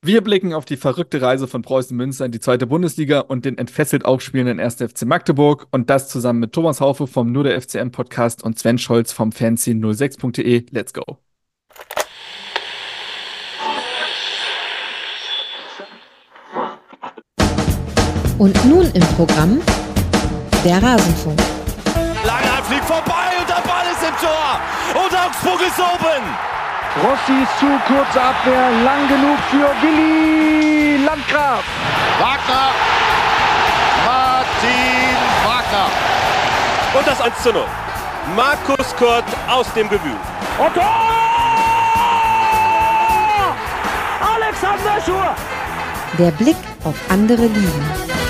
Wir blicken auf die verrückte Reise von Preußen Münster in die zweite Bundesliga und den entfesselt aufspielenden 1. FC Magdeburg und das zusammen mit Thomas Haufe vom Nur der FCM Podcast und Sven Scholz vom Fanzine06.de. Let's go. Und nun im Programm der Rasenfunk. Langer fliegt vorbei und der Ball ist im Tor und Augsburg ist oben. Rossi ist zu, kurze Abwehr, lang genug für Willi Landgraf. Wagner, Martin Wagner. Und das 1:0. Markus Kurt aus dem Gewühl. Und Tor! Alexander Schur! Der Blick auf andere Ligen.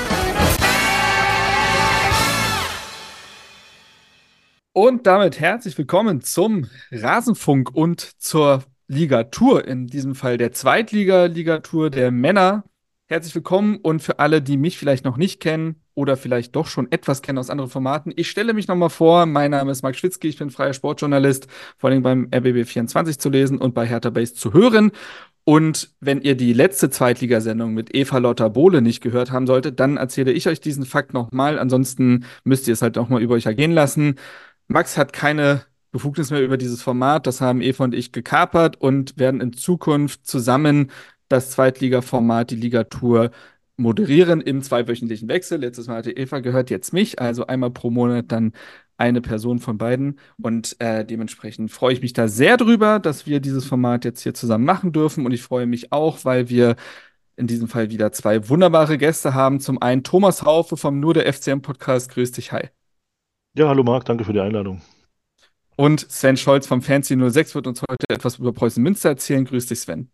Und damit herzlich willkommen zum Rasenfunk und zur Ligatur, in diesem Fall der Zweitliga-Ligatur der Männer. Herzlich willkommen und für alle, die mich vielleicht noch nicht kennen oder vielleicht doch schon etwas kennen aus anderen Formaten, ich stelle mich nochmal vor. Mein Name ist Marc Schwitzky, ich bin freier Sportjournalist, vor allem beim RBB24 zu lesen und bei Hertha Base zu hören. Und wenn ihr die letzte Zweitligasendung mit Eva Lotta Bohle nicht gehört haben solltet, dann erzähle ich euch diesen Fakt nochmal. Ansonsten müsst ihr es halt auch mal über euch ergehen lassen. Max hat keine Befugnis mehr über dieses Format. Das haben Eva und ich gekapert und werden in Zukunft zusammen das Zweitligaformat, die Ligatur, moderieren im zweiwöchentlichen Wechsel. Letztes Mal hatte Eva gehört, jetzt mich. Also einmal pro Monat dann eine Person von beiden. Und dementsprechend freue ich mich da sehr drüber, dass wir dieses Format jetzt hier zusammen machen dürfen. Und ich freue mich auch, weil wir in diesem Fall wieder zwei wunderbare Gäste haben. Zum einen Thomas Haufe vom Nur der FCM Podcast. Grüß dich, hi. Ja, hallo Marc, danke für die Einladung. Und Sven Scholz vom Fanzine06 wird uns heute etwas über Preußen Münster erzählen. Grüß dich, Sven.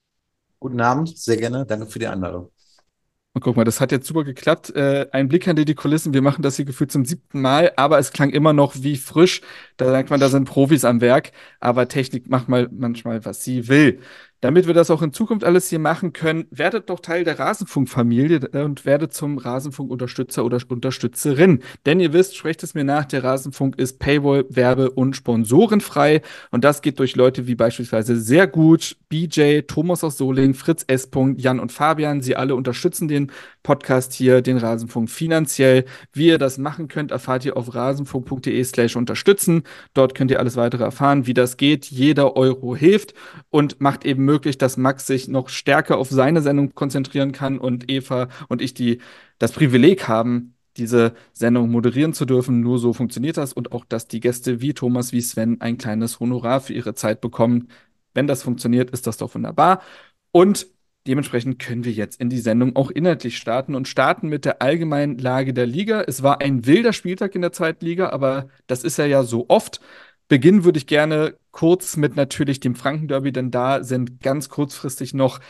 Guten Abend, sehr gerne. Danke für die Einladung. Und guck mal, das hat jetzt super geklappt. Ein Blick hinter die Kulissen. Wir machen das hier gefühlt zum 7. Mal, aber es klang immer noch wie frisch. Da sagt man, da sind Profis am Werk. Aber Technik macht mal manchmal, was sie will. Damit wir das auch in Zukunft alles hier machen können, werdet doch Teil der Rasenfunk-Familie und werdet zum Rasenfunk-Unterstützer oder Unterstützerin. Denn ihr wisst, sprecht es mir nach, der Rasenfunk ist Paywall-, Werbe- und Sponsorenfrei. Und das geht durch Leute wie beispielsweise sehr gut BJ, Thomas aus Soling, Fritz S. Jan und Fabian. Sie alle unterstützen den Podcast hier, den Rasenfunk finanziell. Wie ihr das machen könnt, erfahrt ihr auf rasenfunk.de/unterstützen. Dort könnt ihr alles weitere erfahren, wie das geht. Jeder Euro hilft und macht eben möglich, dass Max sich noch stärker auf seine Sendung konzentrieren kann und Eva und ich das Privileg haben, diese Sendung moderieren zu dürfen. Nur so funktioniert das und auch, dass die Gäste wie Thomas, wie Sven ein kleines Honorar für ihre Zeit bekommen. Wenn das funktioniert, ist das doch wunderbar. Und dementsprechend können wir jetzt in die Sendung auch inhaltlich starten und starten mit der allgemeinen Lage der Liga. Es war ein wilder Spieltag in der zweiten Liga, aber das ist ja so oft. Beginnen würde ich gerne kurz mit natürlich dem Franken-Derby, denn da sind ganz kurzfristig noch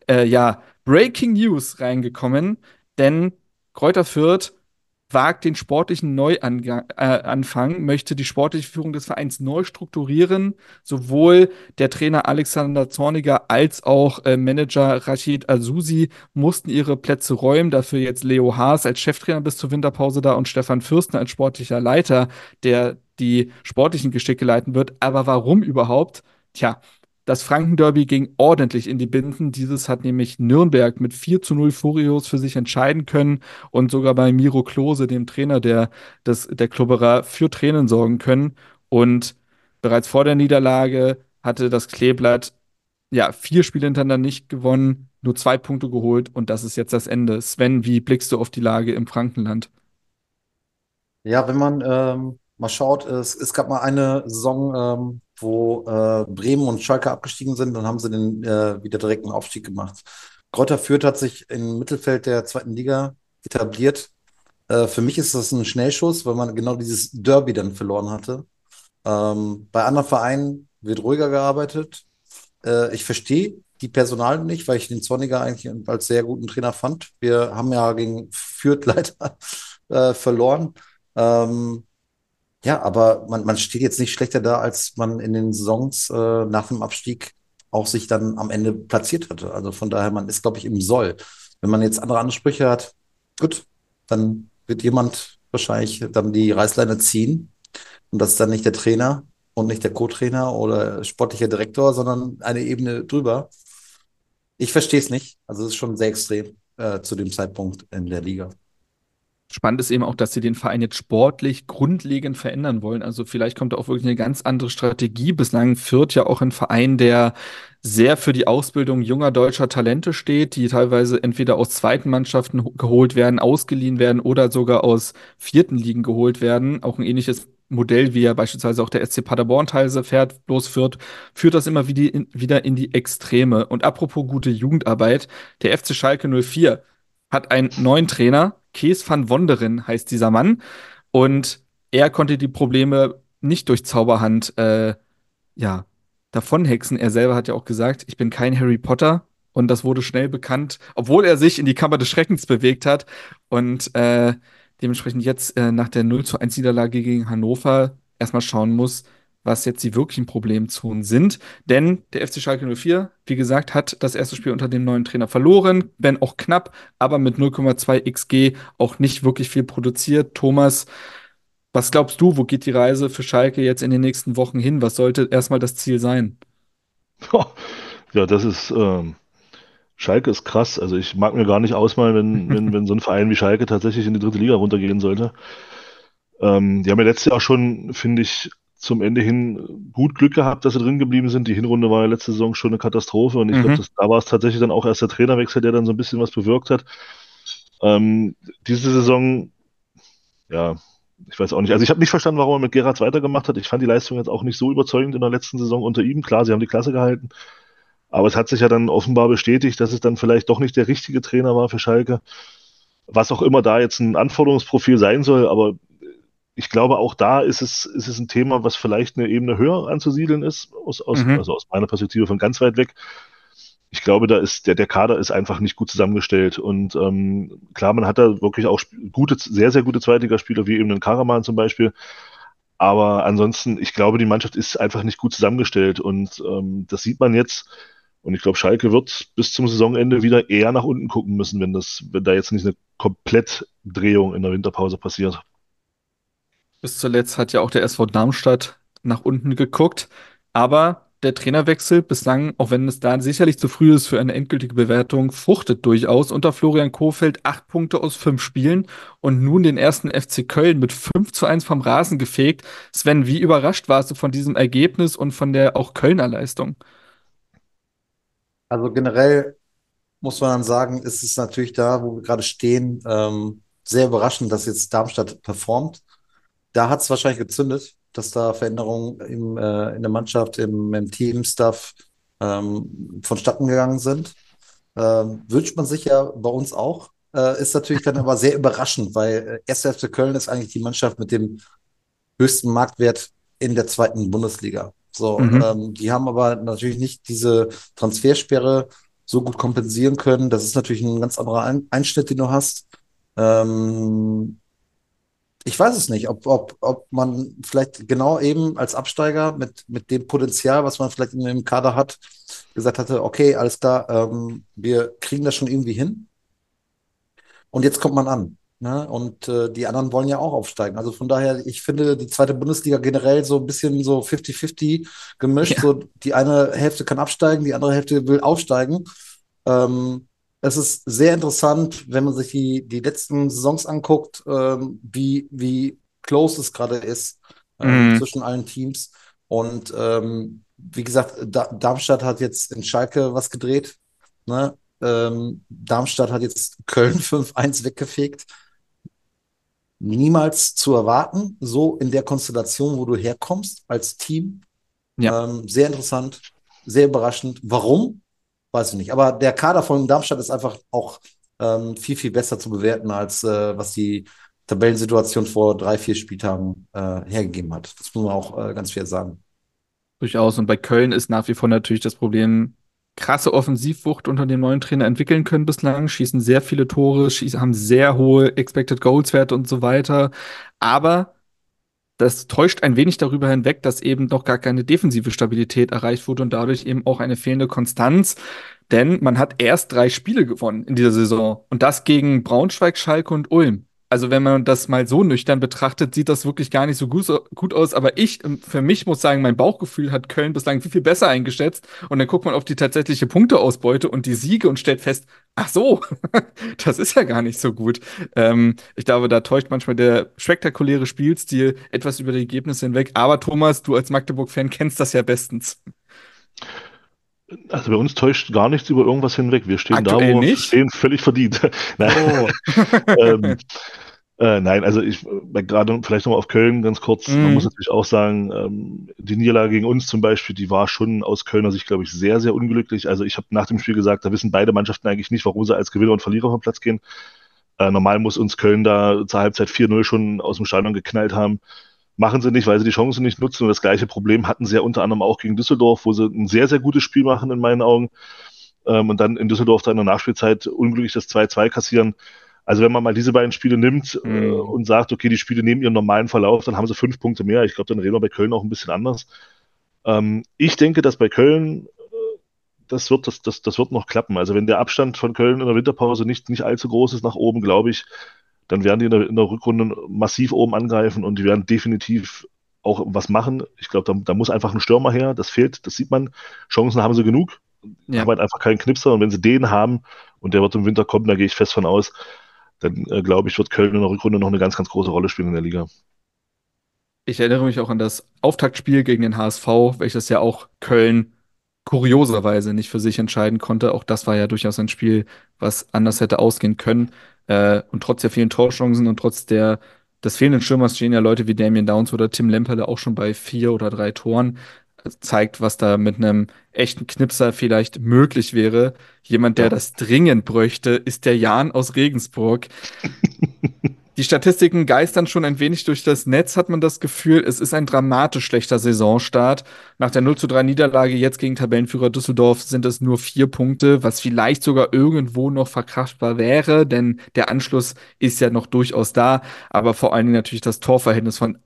Breaking News reingekommen, denn Greuther Fürth wagt den sportlichen Neuanfang, möchte die sportliche Führung des Vereins neu strukturieren. Sowohl der Trainer Alexander Zorniger als auch Manager Rashid Azusi mussten ihre Plätze räumen. Dafür jetzt Leo Haas als Cheftrainer bis zur Winterpause da und Stefan Fürstner als sportlicher Leiter, der die sportlichen Geschicke leiten wird. Aber warum überhaupt? Tja, das Franken-Derby ging ordentlich in die Binden. Dieses hat nämlich Nürnberg mit 4:0 furios für sich entscheiden können und sogar bei Miro Klose, dem Trainer der Klubberer, für Tränen sorgen können. Und bereits vor der Niederlage hatte das Kleeblatt 4 Spiele hintereinander nicht gewonnen, nur 2 Punkte geholt und das ist jetzt das Ende. Sven, wie blickst du auf die Lage im Frankenland? Ja, wenn man mal schaut, es gab mal eine Saison, wo Bremen und Schalke abgestiegen sind, dann haben sie den wieder direkten Aufstieg gemacht. Greuther Fürth hat sich im Mittelfeld der zweiten Liga etabliert. Für mich ist das ein Schnellschuss, weil man genau dieses Derby dann verloren hatte. Bei anderen Vereinen wird ruhiger gearbeitet. Ich verstehe die Personal nicht, weil ich den Zorniger eigentlich als sehr guten Trainer fand. Wir haben ja gegen Fürth leider verloren. Ja, aber man steht jetzt nicht schlechter da, als man in den Saisons nach dem Abstieg auch sich dann am Ende platziert hatte. Also von daher, man ist, glaube ich, im Soll. Wenn man jetzt andere Ansprüche hat, gut, dann wird jemand wahrscheinlich dann die Reißleine ziehen. Und das ist dann nicht der Trainer und nicht der Co-Trainer oder sportlicher Direktor, sondern eine Ebene drüber. Ich verstehe es nicht. Also es ist schon sehr extrem zu dem Zeitpunkt in der Liga. Spannend ist eben auch, dass sie den Verein jetzt sportlich grundlegend verändern wollen. Also vielleicht kommt da auch wirklich eine ganz andere Strategie. Bislang führt ja auch ein Verein, der sehr für die Ausbildung junger deutscher Talente steht, die teilweise entweder aus zweiten Mannschaften geholt werden, ausgeliehen werden oder sogar aus vierten Ligen geholt werden. Auch ein ähnliches Modell, wie ja beispielsweise auch der SC Paderborn teilweise fährt, bloß führt das immer wieder in die Extreme. Und apropos gute Jugendarbeit, der FC Schalke 04 hat einen neuen Trainer. Kees van Wonderen heißt dieser Mann. Und er konnte die Probleme nicht durch Zauberhand ja, davonhexen. Er selber hat ja auch gesagt, ich bin kein Harry Potter. Und das wurde schnell bekannt, obwohl er sich in die Kammer des Schreckens bewegt hat. Und dementsprechend jetzt nach der 0:1 Niederlage gegen Hannover erstmal schauen muss, was jetzt die wirklichen Problemzonen sind. Denn der FC Schalke 04, wie gesagt, hat das erste Spiel unter dem neuen Trainer verloren, wenn auch knapp, aber mit 0,2 XG auch nicht wirklich viel produziert. Thomas, was glaubst du, wo geht die Reise für Schalke jetzt in den nächsten Wochen hin? Was sollte erstmal das Ziel sein? Ja, Schalke ist krass. Also ich mag mir gar nicht ausmalen, wenn so ein Verein wie Schalke tatsächlich in die dritte Liga runtergehen sollte. Die haben ja letztes Jahr schon, finde ich, zum Ende hin gut Glück gehabt, dass sie drin geblieben sind. Die Hinrunde war ja letzte Saison schon eine Katastrophe und ich glaube, Mhm. da war es tatsächlich dann auch erst der Trainerwechsel, der dann so ein bisschen was bewirkt hat. Diese Saison, ja, ich weiß auch nicht. Also ich habe nicht verstanden, warum er mit Gerrard weitergemacht hat. Ich fand die Leistung jetzt auch nicht so überzeugend in der letzten Saison unter ihm. Klar, sie haben die Klasse gehalten, aber es hat sich ja dann offenbar bestätigt, dass es dann vielleicht doch nicht der richtige Trainer war für Schalke. Was auch immer da jetzt ein Anforderungsprofil sein soll, aber ich glaube, auch da ist es ein Thema, was vielleicht eine Ebene höher anzusiedeln ist, Mhm. also aus meiner Perspektive von ganz weit weg. Ich glaube, der Kader ist einfach nicht gut zusammengestellt. Und klar, man hat da wirklich auch gute, sehr, sehr gute Zweitligaspieler, wie eben den Karaman zum Beispiel. Aber ansonsten, ich glaube, die Mannschaft ist einfach nicht gut zusammengestellt. Und das sieht man jetzt. Und ich glaube, Schalke wird bis zum Saisonende wieder eher nach unten gucken müssen, wenn da jetzt nicht eine Komplettdrehung in der Winterpause passiert. Bis zuletzt hat ja auch der SV Darmstadt nach unten geguckt. Aber der Trainerwechsel bislang, auch wenn es da sicherlich zu früh ist für eine endgültige Bewertung, fruchtet durchaus. Unter Florian Kohfeldt 8 Punkte aus 5 Spielen und nun den ersten FC Köln mit 5:1 vom Rasen gefegt. Sven, wie überrascht warst du von diesem Ergebnis und von der auch Kölner Leistung? Also generell muss man dann sagen, ist es natürlich da, wo wir gerade stehen, sehr überraschend, dass jetzt Darmstadt performt. Da hat es wahrscheinlich gezündet, dass da Veränderungen in der Mannschaft, im Teamstaff vonstatten gegangen sind. Wünscht man sich ja bei uns auch. Ist natürlich dann aber sehr überraschend, weil 1. FC Köln ist eigentlich die Mannschaft mit dem höchsten Marktwert in der zweiten Bundesliga. So, Mhm. die haben aber natürlich nicht diese Transfersperre so gut kompensieren können. Das ist natürlich ein ganz anderer Einschnitt, den du hast. Ähm, Ich weiß es nicht, ob man vielleicht genau eben als Absteiger mit dem Potenzial, was man vielleicht in dem Kader hat, gesagt hatte, okay, alles klar, wir kriegen das schon irgendwie hin. Und jetzt kommt man an. Ne? Und die anderen wollen ja auch aufsteigen. Also von daher, ich finde die zweite Bundesliga generell so ein bisschen so 50-50 gemischt. Ja. So die eine Hälfte kann absteigen, die andere Hälfte will aufsteigen. Ähm, Es ist sehr interessant, wenn man sich die letzten Saisons anguckt, wie close es gerade ist Mhm. zwischen allen Teams. Und wie gesagt, Darmstadt hat jetzt in Schalke was gedreht. Ne? Darmstadt hat jetzt Köln 5:1 weggefegt. Niemals zu erwarten, so in der Konstellation, wo du herkommst als Team. Ja. Sehr interessant, sehr überraschend. Warum? Weiß ich nicht. Aber der Kader von Darmstadt ist einfach auch viel, viel besser zu bewerten, als was die Tabellensituation vor 3, 4 Spieltagen hergegeben hat. Das muss man auch ganz fair sagen. Durchaus. Und bei Köln ist nach wie vor natürlich das Problem, krasse Offensivwucht unter dem neuen Trainer entwickeln können bislang, schießen sehr viele Tore, haben sehr hohe Expected Goals Werte und so weiter. Aber das täuscht ein wenig darüber hinweg, dass eben noch gar keine defensive Stabilität erreicht wurde und dadurch eben auch eine fehlende Konstanz. Denn man hat erst 3 Spiele gewonnen in dieser Saison und das gegen Braunschweig, Schalke und Ulm. Also wenn man das mal so nüchtern betrachtet, sieht das wirklich gar nicht so gut aus. Aber für mich muss sagen, mein Bauchgefühl hat Köln bislang viel, viel besser eingeschätzt. Und dann guckt man auf die tatsächliche Punkteausbeute und die Siege und stellt fest, ach so, das ist ja gar nicht so gut. Ich glaube, da täuscht manchmal der spektakuläre Spielstil etwas über die Ergebnisse hinweg. Aber Thomas, du als Magdeburg-Fan kennst das ja bestens. Also bei uns täuscht gar nichts über irgendwas hinweg. Wir stehen da, Aktuell wo wir nicht? stehen, völlig verdient. Nein, Oh. ähm, nein, also gerade vielleicht nochmal auf Köln ganz kurz. Man muss Mhm. natürlich auch sagen, die Niederlage gegen uns zum Beispiel, die war schon aus Kölner Sicht, glaube ich, sehr, sehr unglücklich. Also ich habe nach dem Spiel gesagt, da wissen beide Mannschaften eigentlich nicht, warum sie als Gewinner und Verlierer vom Platz gehen. Normal muss uns Köln da zur Halbzeit 4-0 schon aus dem Stadion geknallt haben. Machen sie nicht, weil sie die Chancen nicht nutzen. Und das gleiche Problem hatten sie ja unter anderem auch gegen Düsseldorf, wo sie ein sehr, sehr gutes Spiel machen, in meinen Augen. Und dann in Düsseldorf dann in der Nachspielzeit unglücklich das 2-2 kassieren. Also wenn man mal diese beiden Spiele nimmt Mhm. und sagt, okay, die Spiele nehmen ihren normalen Verlauf, dann haben sie 5 Punkte mehr. Ich glaube, dann reden wir bei Köln auch ein bisschen anders. Ich denke, dass bei Köln das wird noch klappen. Also wenn der Abstand von Köln in der Winterpause nicht allzu groß ist nach oben, glaube ich, dann werden die in der Rückrunde massiv oben angreifen und die werden definitiv auch was machen. Ich glaube, da muss einfach ein Stürmer her. Das fehlt, das sieht man. Chancen haben sie genug, Ja. haben halt einfach keinen Knipser. Und wenn sie den haben und der wird im Winter kommen, da gehe ich fest von aus, dann glaube ich, wird Köln in der Rückrunde noch eine ganz, ganz große Rolle spielen in der Liga. Ich erinnere mich auch an das Auftaktspiel gegen den HSV, welches ja auch Köln kurioserweise nicht für sich entscheiden konnte. Auch das war ja durchaus ein Spiel, was anders hätte ausgehen können. Und trotz der vielen Torchancen und des fehlenden Stürmers stehen ja Leute wie Damian Downs oder Tim Lemperle auch schon bei 4 oder 3 Toren. Das zeigt, was da mit einem echten Knipser vielleicht möglich wäre. Jemand, der Ja. das dringend bräuchte, ist der Jan aus Regensburg. Die Statistiken geistern schon ein wenig durch das Netz, hat man das Gefühl. Es ist ein dramatisch schlechter Saisonstart. Nach der 0:3 Niederlage jetzt gegen Tabellenführer Düsseldorf sind es nur 4 Punkte, was vielleicht sogar irgendwo noch verkraftbar wäre, denn der Anschluss ist ja noch durchaus da. Aber vor allen Dingen natürlich das Torverhältnis von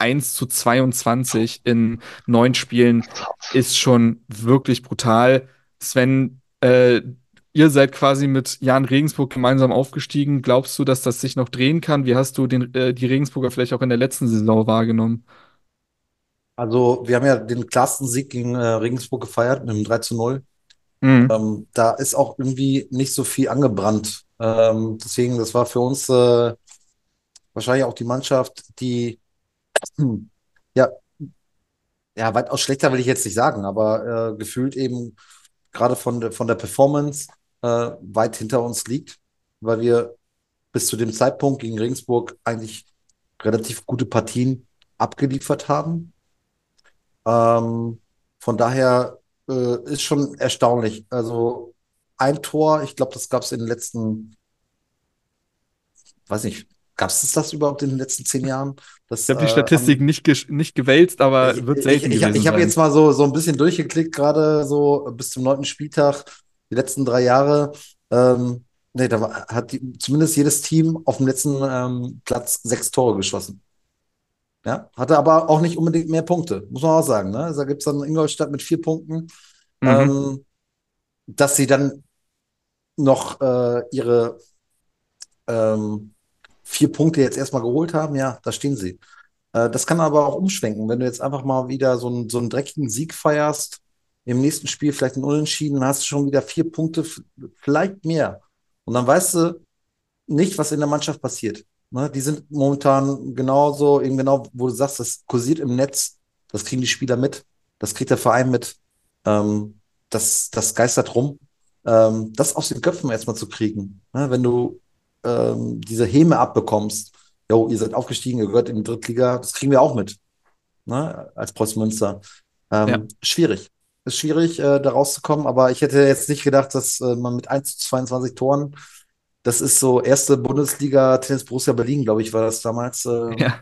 1:22 in 9 Spielen ist schon wirklich brutal. Sven, ihr seid quasi mit Jan Regensburg gemeinsam aufgestiegen. Glaubst du, dass das sich noch drehen kann? Wie hast du die Regensburger vielleicht auch in der letzten Saison wahrgenommen? Also, wir haben ja den klarsten Sieg gegen Regensburg gefeiert mit einem 3:0. Mhm. Da ist auch irgendwie nicht so viel angebrannt. Deswegen, das war für uns wahrscheinlich auch die Mannschaft, die ja, ja, weitaus schlechter will ich jetzt nicht sagen, aber gefühlt eben gerade von der Performance weit hinter uns liegt, weil wir bis zu dem Zeitpunkt gegen Regensburg eigentlich relativ gute Partien abgeliefert haben. Ähm, von daher ist schon erstaunlich. Also ein Tor, ich glaube, das gab es in den letzten, weiß nicht, gab es das überhaupt in den letzten 10 Jahren? Ich habe die Statistiken nicht gewälzt, aber wird selten gewesen Ich habe jetzt sein. mal so ein bisschen durchgeklickt, gerade so bis zum 9. Spieltag, die letzten 3 Jahre. Nee, hat zumindest jedes Team auf dem letzten Platz 6 Tore geschossen. Ja, hatte aber auch nicht unbedingt mehr Punkte, muss man auch sagen. Ne? Also da gibt es dann Ingolstadt mit 4 Punkten. Mhm. Ähm, dass sie dann noch ihre ähm, 4 Punkte jetzt erstmal geholt haben, ja, da stehen sie. Das kann aber auch umschwenken, wenn du jetzt einfach mal wieder so einen dreckigen Sieg feierst, im nächsten Spiel vielleicht einen Unentschieden, dann hast du schon wieder 4 Punkte, vielleicht mehr. Und dann weißt du nicht, was in der Mannschaft passiert. Ne? Die sind momentan genauso, eben genau, wo du sagst, das kursiert im Netz, das kriegen die Spieler mit, das kriegt der Verein mit, das geistert rum. Das aus den Köpfen erstmal zu kriegen. Ne? Wenn du diese Häme abbekommst, jo, ihr seid aufgestiegen, ihr gehört in die Drittliga, das kriegen wir auch mit, ne? Als Preußen Münster. Ja. Schwierig. Ist schwierig, da rauszukommen, aber ich hätte jetzt nicht gedacht, dass man mit 1:22 Toren, das ist so erste Bundesliga, Tennis Borussia Berlin, glaube ich, war das damals, Ja.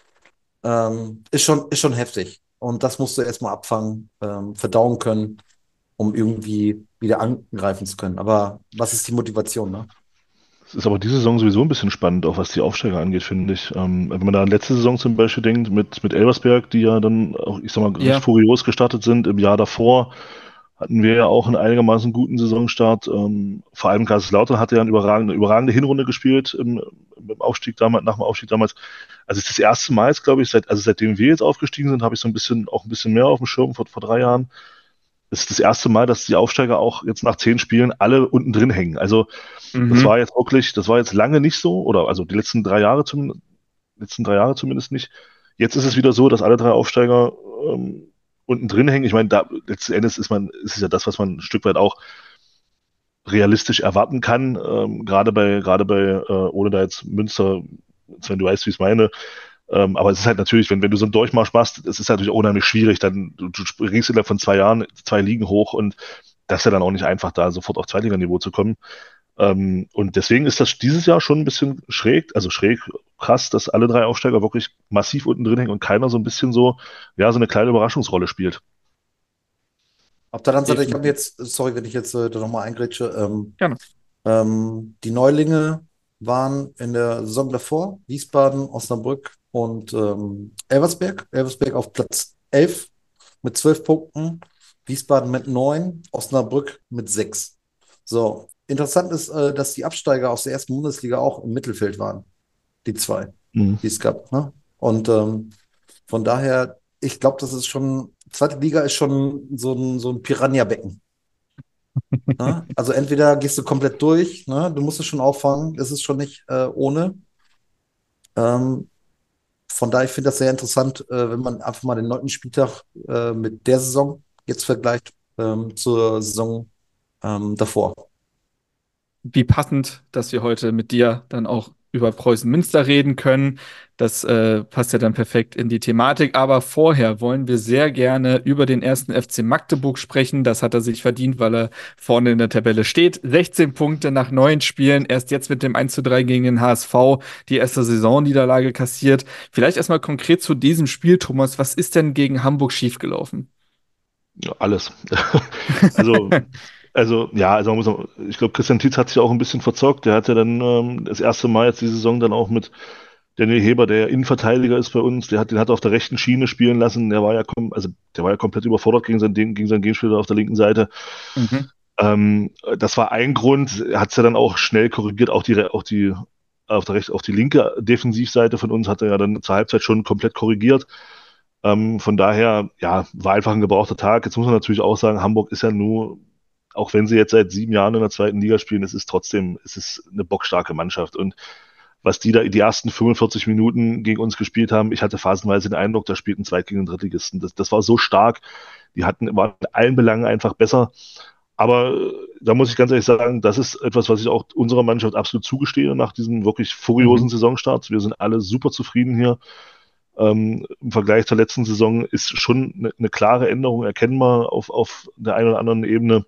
ist schon heftig. Und das musst du erstmal abfangen, verdauen können, um irgendwie wieder angreifen zu können. Aber was ist die Motivation, ne? Es ist aber diese Saison sowieso ein bisschen spannend, auch was die Aufsteiger angeht, finde ich. Wenn man da an letzte Saison zum Beispiel denkt, mit Elversberg, die ja dann auch, ich sag mal, recht Ja. furios gestartet sind. Im Jahr davor hatten wir ja auch einen einigermaßen guten Saisonstart. Vor allem Kaiserslautern hatte ja eine überragende Hinrunde gespielt im mit dem Aufstieg damals, nach dem Aufstieg damals. Also es ist das erste Mal jetzt, glaube ich, seitdem wir jetzt aufgestiegen sind, habe ich so ein bisschen mehr auf dem Schirm vor 3 Jahren. Es ist das erste Mal, dass die Aufsteiger auch jetzt nach 10 Spielen alle unten drin hängen. Also Mhm. das war jetzt lange nicht so, oder also die letzten 3 Jahre zumindest nicht. Jetzt ist es wieder so, dass alle 3 Aufsteiger unten drin hängen. Ich meine, da letzten Endes ist es ja das, was man ein Stück weit auch realistisch erwarten kann. Gerade bei, ohne da jetzt Münster, wenn du weißt, wie ich es meine. Aber es ist halt natürlich, wenn du so einen Durchmarsch machst, es ist natürlich auch unheimlich schwierig. Du springst innerhalb von 2 Jahren 2 Ligen hoch und das ist ja dann auch nicht einfach, da sofort auf Zweitliganiveau zu kommen. Und deswegen ist das dieses Jahr schon ein bisschen schräg, krass, dass alle 3 Aufsteiger wirklich massiv unten drin hängen und keiner so ein bisschen so, ja, so eine kleine Überraschungsrolle spielt. Auf der anderen Seite, ich habe Definitiv. jetzt, sorry, wenn ich jetzt da nochmal eingrätsche, Gerne. die Neulinge waren in der Saison davor, Wiesbaden, Osnabrück und Elversberg. Elversberg auf Platz 11 mit 12 Punkten, Wiesbaden mit 9, Osnabrück mit 6. So, interessant ist, dass die Absteiger aus der ersten Bundesliga auch im Mittelfeld waren, die zwei, Mhm. die es gab. Ne? Und von daher, ich glaube, das ist schon, zweite Liga ist schon so ein Piranha-Becken. Ne? Also entweder gehst du komplett durch, ne? Du musst es schon auffangen, es ist schon nicht ohne. Ähm, von daher, ich finde das sehr interessant, wenn man einfach mal den 9. Spieltag mit der Saison jetzt vergleicht zur Saison davor. Wie passend, dass wir heute mit dir dann auch über Preußen Münster reden können. Das passt ja dann perfekt in die Thematik. Aber vorher wollen wir sehr gerne über den ersten FC Magdeburg sprechen. Das hat er sich verdient, weil er vorne in der Tabelle steht. 16 Punkte nach 9 Spielen. Erst jetzt mit dem 1:3 gegen den HSV die erste Saisonniederlage kassiert. Vielleicht erstmal konkret zu diesem Spiel, Thomas. Was ist denn gegen Hamburg schiefgelaufen? Ja, alles. Also, man ich glaube, Christian Tietz hat sich auch ein bisschen verzockt. Der hat ja dann das erste Mal jetzt die Saison dann auch mit Daniel Heber, der Innenverteidiger ist bei uns, den hat er auf der rechten Schiene spielen lassen. Der war ja komplett überfordert gegen seinen Gegenspieler auf der linken Seite. Mhm. Das war ein Grund. Er hat es ja dann auch schnell korrigiert, auf die linke Defensivseite von uns hat er ja dann zur Halbzeit schon komplett korrigiert. Von daher, ja, war einfach ein gebrauchter Tag. Jetzt muss man natürlich auch sagen, Hamburg ist ja nur, auch wenn sie jetzt seit 7 Jahren in der zweiten Liga spielen, es ist eine bockstarke Mannschaft. Und was die da die ersten 45 Minuten gegen uns gespielt haben, ich hatte phasenweise den Eindruck, da spielten Zweit gegen den Drittligisten. Das war so stark. Waren in allen Belangen einfach besser. Aber da muss ich ganz ehrlich sagen, das ist etwas, was ich auch unserer Mannschaft absolut zugestehe nach diesem wirklich furiosen Mhm. Saisonstart. Wir sind alle super zufrieden hier. Im Vergleich zur letzten Saison ist schon eine klare Änderung erkennbar auf der einen oder anderen Ebene.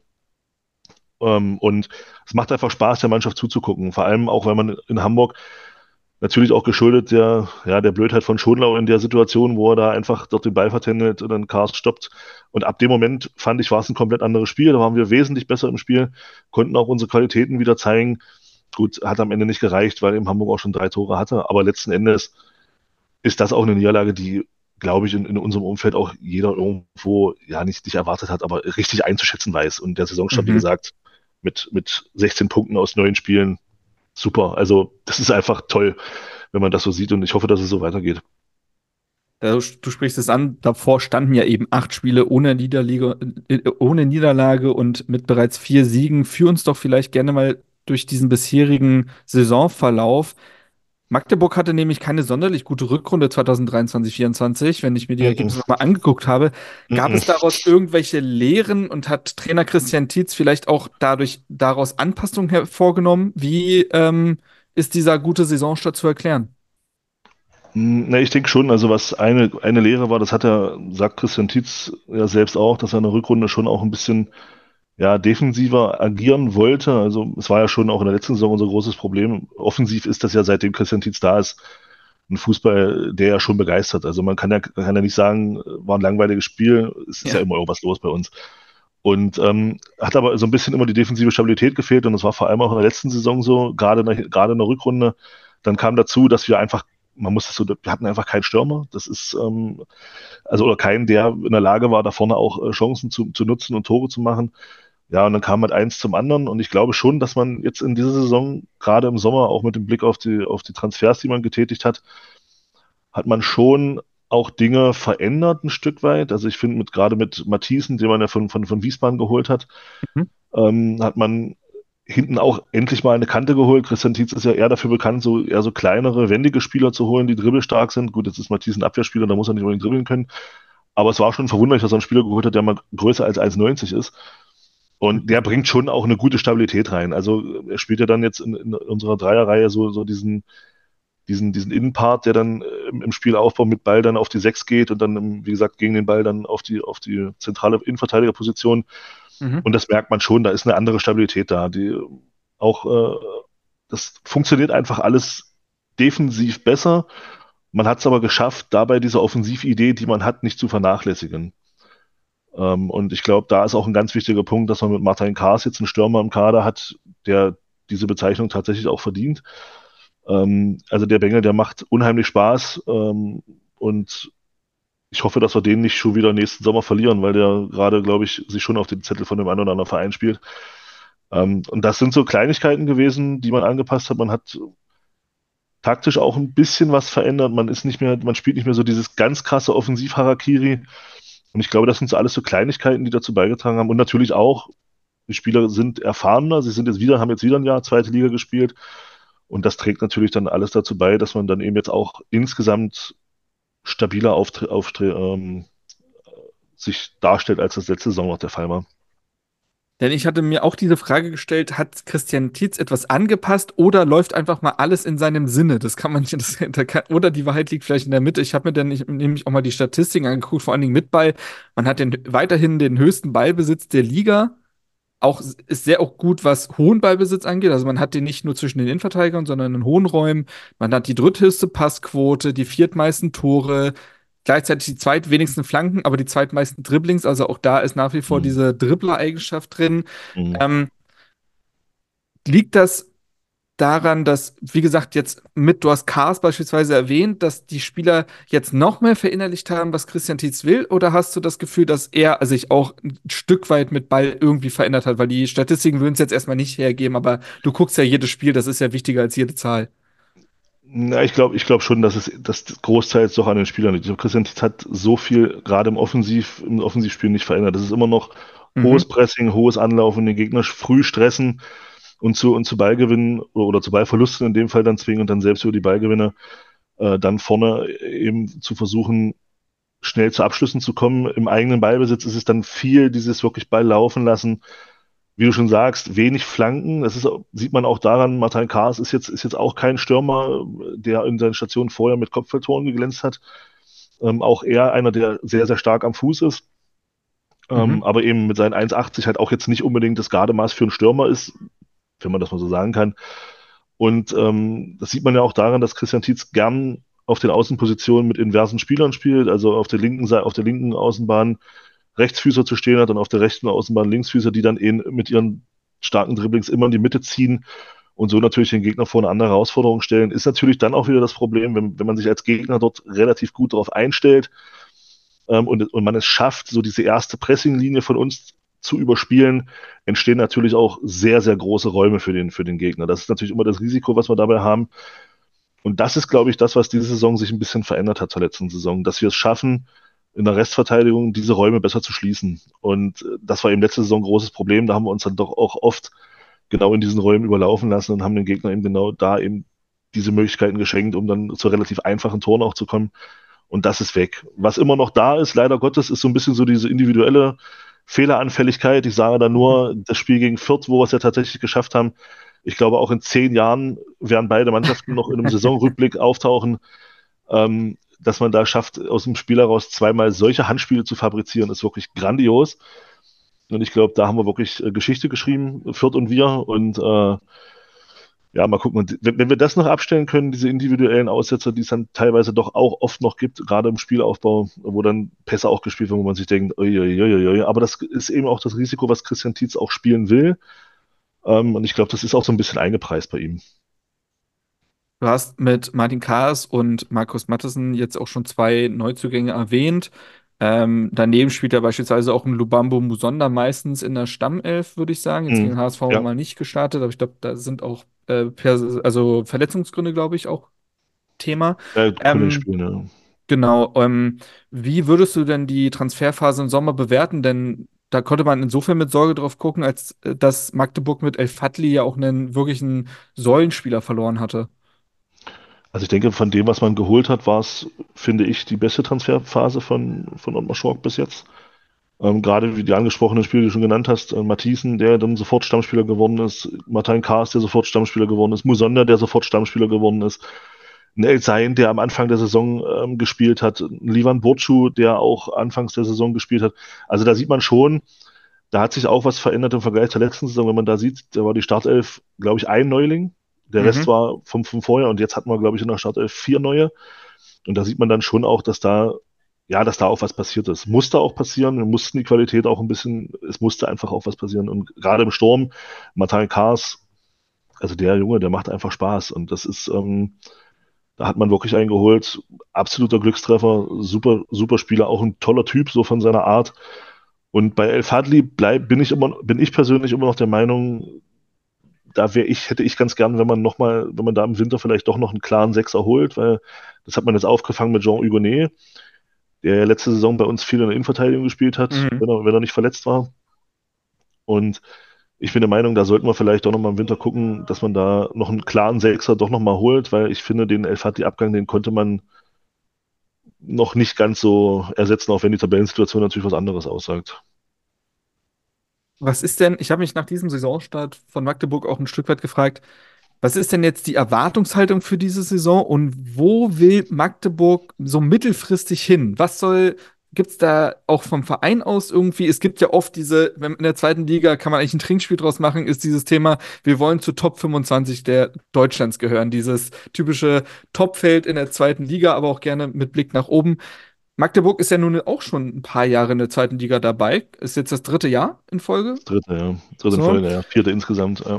Und es macht einfach Spaß, der Mannschaft zuzugucken. Vor allem auch, weil man in Hamburg natürlich auch geschuldet der Blödheit von Schonlau in der Situation, wo er da einfach dort den Ball vertändelt und dann Cars stoppt. Und ab dem Moment, fand ich, war es ein komplett anderes Spiel. Da waren wir wesentlich besser im Spiel, konnten auch unsere Qualitäten wieder zeigen. Gut, hat am Ende nicht gereicht, weil eben Hamburg auch schon 3 Tore hatte. Aber letzten Endes ist das auch eine Niederlage, die, glaube ich, in unserem Umfeld auch jeder irgendwo ja nicht erwartet hat, aber richtig einzuschätzen weiß. Und der Saisonstart, wie Mhm. gesagt, mit 16 Punkten aus 9 Spielen, super. Also, das ist einfach toll, wenn man das so sieht und ich hoffe, dass es so weitergeht. Du sprichst es an, davor standen ja eben 8 Spiele ohne Niederlage und mit bereits 4 Siegen. Führ uns doch vielleicht gerne mal durch diesen bisherigen Saisonverlauf. Magdeburg hatte nämlich keine sonderlich gute Rückrunde 2023/24. Wenn ich mir die Mhm. Ergebnisse nochmal angeguckt habe, gab Mhm. es daraus irgendwelche Lehren und hat Trainer Christian Tietz vielleicht auch daraus Anpassungen hervorgenommen? Wie ist dieser gute Saisonstart zu erklären? Ne, ich denke schon, also was eine Lehre war, sagt Christian Tietz ja selbst auch, dass er in der Rückrunde schon auch ein bisschen ja, defensiver agieren wollte. Also es war ja schon auch in der letzten Saison unser großes Problem. Offensiv ist das ja, seitdem Christian Tietz da ist, ein Fußball, der ja schon begeistert. Also man kann ja nicht sagen, war ein langweiliges Spiel. Es ist ja Ja. immer irgendwas los bei uns. Und hat aber so ein bisschen immer die defensive Stabilität gefehlt. Und das war vor allem auch in der letzten Saison so, gerade in der Rückrunde. Dann kam dazu, dass wir einfach, wir hatten einfach keinen Stürmer. Oder keinen, der in der Lage war, da vorne auch Chancen zu nutzen und Tore zu machen. Ja, und dann kam halt eins zum anderen und ich glaube schon, dass man jetzt in dieser Saison, gerade im Sommer, auch mit dem Blick auf die Transfers, die man getätigt hat, hat man schon auch Dinge verändert ein Stück weit. Also ich finde, gerade mit Mathiesen, den man ja von Wiesbaden geholt hat, Mhm. hat man hinten auch endlich mal eine Kante geholt. Christian Tietz ist ja eher dafür bekannt, so eher so kleinere, wendige Spieler zu holen, die dribbelstark sind. Gut, jetzt ist Mathiesen ein Abwehrspieler, da muss er nicht unbedingt dribbeln können. Aber es war schon verwunderlich, dass er einen Spieler geholt hat, der mal größer als 1,90 ist. Und der bringt schon auch eine gute Stabilität rein. Also er spielt ja dann jetzt in unserer Dreierreihe so diesen Innenpart, der dann im Spielaufbau mit Ball dann auf die 6 geht und dann, wie gesagt, gegen den Ball dann auf die zentrale Innenverteidigerposition. Mhm. Und das merkt man schon, da ist eine andere Stabilität da. Auch, das funktioniert einfach alles defensiv besser. Man hat es aber geschafft, dabei diese Offensividee, die man hat, nicht zu vernachlässigen. Und ich glaube, da ist auch ein ganz wichtiger Punkt, dass man mit Martin Kaas jetzt einen Stürmer im Kader hat, der diese Bezeichnung tatsächlich auch verdient. Also der Bengel, der macht unheimlich Spaß. Und ich hoffe, dass wir den nicht schon wieder nächsten Sommer verlieren, weil der gerade, glaube ich, sich schon auf den Zettel von dem einen oder anderen Verein spielt. Und das sind so Kleinigkeiten gewesen, die man angepasst hat. Man hat taktisch auch ein bisschen was verändert. Man spielt nicht mehr so dieses ganz krasse Offensiv-Harakiri. Und ich glaube, das sind so alles so Kleinigkeiten, die dazu beigetragen haben. Und natürlich auch, die Spieler sind erfahrener. Haben jetzt wieder ein Jahr zweite Liga gespielt. Und das trägt natürlich dann alles dazu bei, dass man dann eben jetzt auch insgesamt stabiler sich darstellt, als das letzte Saison noch der Fall war. Denn ich hatte mir auch diese Frage gestellt, hat Christian Tietz etwas angepasst oder läuft einfach mal alles in seinem Sinne? Das kann man nicht, oder die Wahrheit liegt vielleicht in der Mitte. Ich habe mir dann nämlich auch mal die Statistiken angeguckt, vor allen Dingen mit Ball. Man hat weiterhin den höchsten Ballbesitz der Liga. Auch ist sehr auch gut, was hohen Ballbesitz angeht. Also man hat den nicht nur zwischen den Innenverteidigern, sondern in hohen Räumen. Man hat die dritthöchste Passquote, die viertmeisten Tore, gleichzeitig die zweitwenigsten Flanken, aber die zweitmeisten Dribblings. Also auch da ist nach wie vor Mhm. diese Dribbler-Eigenschaft drin. Mhm. Ähm, liegt das daran, dass, wie gesagt, du hast Cars beispielsweise erwähnt, dass die Spieler jetzt noch mehr verinnerlicht haben, was Christian Tietz will? Oder hast du das Gefühl, dass er sich auch ein Stück weit mit Ball irgendwie verändert hat? Weil die Statistiken würden es jetzt erstmal nicht hergeben, aber du guckst ja jedes Spiel, das ist ja wichtiger als jede Zahl. Na, ich glaube schon, dass das großteils doch an den Spielern liegt. Ich glaube, Christian Tietz hat so viel gerade im Offensivspiel nicht verändert. Das ist immer noch Mhm. hohes Pressing, hohes Anlaufen, den Gegner früh stressen und zu Ballgewinnen oder zu Ballverlusten in dem Fall dann zwingen und dann selbst über die Ballgewinne dann vorne eben zu versuchen, schnell zu Abschlüssen zu kommen. Im eigenen Ballbesitz ist es dann viel dieses wirklich Ball laufen lassen. Wie du schon sagst, wenig Flanken. Sieht man auch daran, Martin Kaas ist jetzt auch kein Stürmer, der in seinen Stationen vorher mit Kopfballtoren geglänzt hat. Auch eher einer, der sehr, sehr stark am Fuß ist. Mhm. Aber eben mit seinen 1,80 halt auch jetzt nicht unbedingt das Gardemaß für einen Stürmer ist, wenn man das mal so sagen kann. Und das sieht man ja auch daran, dass Christian Tietz gern auf den Außenpositionen mit inversen Spielern spielt, also auf der linken Außenbahn Rechtsfüßer zu stehen hat und auf der rechten Außenbahn Linksfüßer, die dann eben mit ihren starken Dribblings immer in die Mitte ziehen und so natürlich den Gegner vor eine andere Herausforderung stellen. Ist natürlich dann auch wieder das Problem, wenn man sich als Gegner dort relativ gut darauf einstellt, und man es schafft, so diese erste Pressinglinie von uns zu überspielen, entstehen natürlich auch sehr, sehr große Räume für den Gegner. Das ist natürlich immer das Risiko, was wir dabei haben. Und das ist, glaube ich, das, was diese Saison sich ein bisschen verändert hat zur letzten Saison, dass wir es schaffen, in der Restverteidigung diese Räume besser zu schließen. Und das war eben letzte Saison ein großes Problem. Da haben wir uns dann doch auch oft genau in diesen Räumen überlaufen lassen und haben den Gegner eben genau da eben diese Möglichkeiten geschenkt, um dann zu relativ einfachen Toren auch zu kommen. Und das ist weg. Was immer noch da ist, leider Gottes, ist so ein bisschen so diese individuelle Fehleranfälligkeit. Ich sage da nur das Spiel gegen Fürth, wo wir es ja tatsächlich geschafft haben. Ich glaube, auch in 10 Jahren werden beide Mannschaften noch in einem Saisonrückblick auftauchen. Dass man da schafft, aus dem Spiel heraus zweimal solche Handspiele zu fabrizieren, ist wirklich grandios. Und ich glaube, da haben wir wirklich Geschichte geschrieben, Fürth und wir. Und ja, mal gucken. Und wenn wir das noch abstellen können, diese individuellen Aussetzer, die es dann teilweise doch auch oft noch gibt, gerade im Spielaufbau, wo dann Pässe auch gespielt werden, wo man sich denkt, uiuiuiui. Aber das ist eben auch das Risiko, was Christian Tietz auch spielen will. Und ich glaube, das ist auch so ein bisschen eingepreist bei ihm. Du hast mit Martin Kaas und Markus Mattesen jetzt auch schon zwei Neuzugänge erwähnt. Daneben spielt er beispielsweise auch ein Lubambo Musonda meistens in der Stammelf, würde ich sagen. Jetzt gegen HSV Ja, mal nicht gestartet, aber ich glaube, da sind auch also Verletzungsgründe, glaube ich, auch Thema. können Ähm, spielen, ja. genau. Wie würdest du denn die Transferphase im Sommer bewerten? Denn da konnte man insofern mit Sorge drauf gucken, als dass Magdeburg mit El Fadli ja auch einen wirklichen Säulenspieler verloren hatte. Also ich denke, von dem, was man geholt hat, war es, finde ich, die beste Transferphase von Ottmar Schork bis jetzt. Gerade wie die angesprochenen Spiele, die du schon genannt hast, Mathiesen, der dann sofort Stammspieler geworden ist, Martin Kaas, der sofort Stammspieler geworden ist, Musonda, der sofort Stammspieler geworden ist, ein El Zain, der am Anfang der Saison gespielt hat, ein Livan Burcu, der auch anfangs der Saison gespielt hat. Also da sieht man schon, da hat sich auch was verändert im Vergleich zur letzten Saison. Wenn man da sieht, da war die Startelf, glaube ich, ein Neuling, der Rest Mhm. war vom Vorjahr und jetzt hatten wir, glaube ich, in der Startelf 4 neue. Und da sieht man dann schon auch, dass da auch was passiert ist. Musste auch passieren. Wir mussten die Qualität auch ein bisschen, es musste einfach auch was passieren. Und gerade im Sturm, Martin Kaas, also der Junge, der macht einfach Spaß. Und das ist, da hat man wirklich einen geholt. Absoluter Glückstreffer, super, super Spieler, auch ein toller Typ, so von seiner Art. Und bei El Fadli bin ich persönlich immer noch der Meinung, hätte ich ganz gern, wenn man da im Winter vielleicht doch noch einen klaren Sechser holt, weil das hat man jetzt aufgefangen mit Jean Hugonet, der ja letzte Saison bei uns viel in der Innenverteidigung gespielt hat, Mhm. wenn er nicht verletzt war. Und ich bin der Meinung, da sollten wir vielleicht doch noch mal im Winter gucken, dass man da noch einen klaren Sechser doch noch mal holt, weil ich finde, den El Fati-Abgang, den konnte man noch nicht ganz so ersetzen, auch wenn die Tabellensituation natürlich was anderes aussagt. Was ist denn, ich habe mich nach diesem Saisonstart von Magdeburg auch ein Stück weit gefragt, was ist denn jetzt die Erwartungshaltung für diese Saison und wo will Magdeburg so mittelfristig hin? Gibt es da auch vom Verein aus irgendwie, es gibt ja oft in der zweiten Liga kann man eigentlich ein Trinkspiel draus machen, ist dieses Thema, wir wollen zu Top 25 der Deutschlands gehören. Dieses typische Topfeld in der zweiten Liga, aber auch gerne mit Blick nach oben. Magdeburg ist ja nun auch schon ein paar Jahre in der zweiten Liga dabei. Ist jetzt das dritte Jahr in Folge. Das dritte, ja. Dritte in So. Folge, ja. Vierte insgesamt, ja.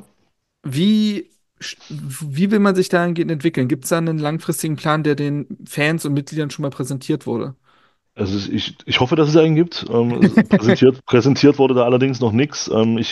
Wie will man sich dahingehend entwickeln? Gibt es da einen langfristigen Plan, der den Fans und Mitgliedern schon mal präsentiert wurde? Ich hoffe, dass es einen gibt. Präsentiert wurde da allerdings noch nichts.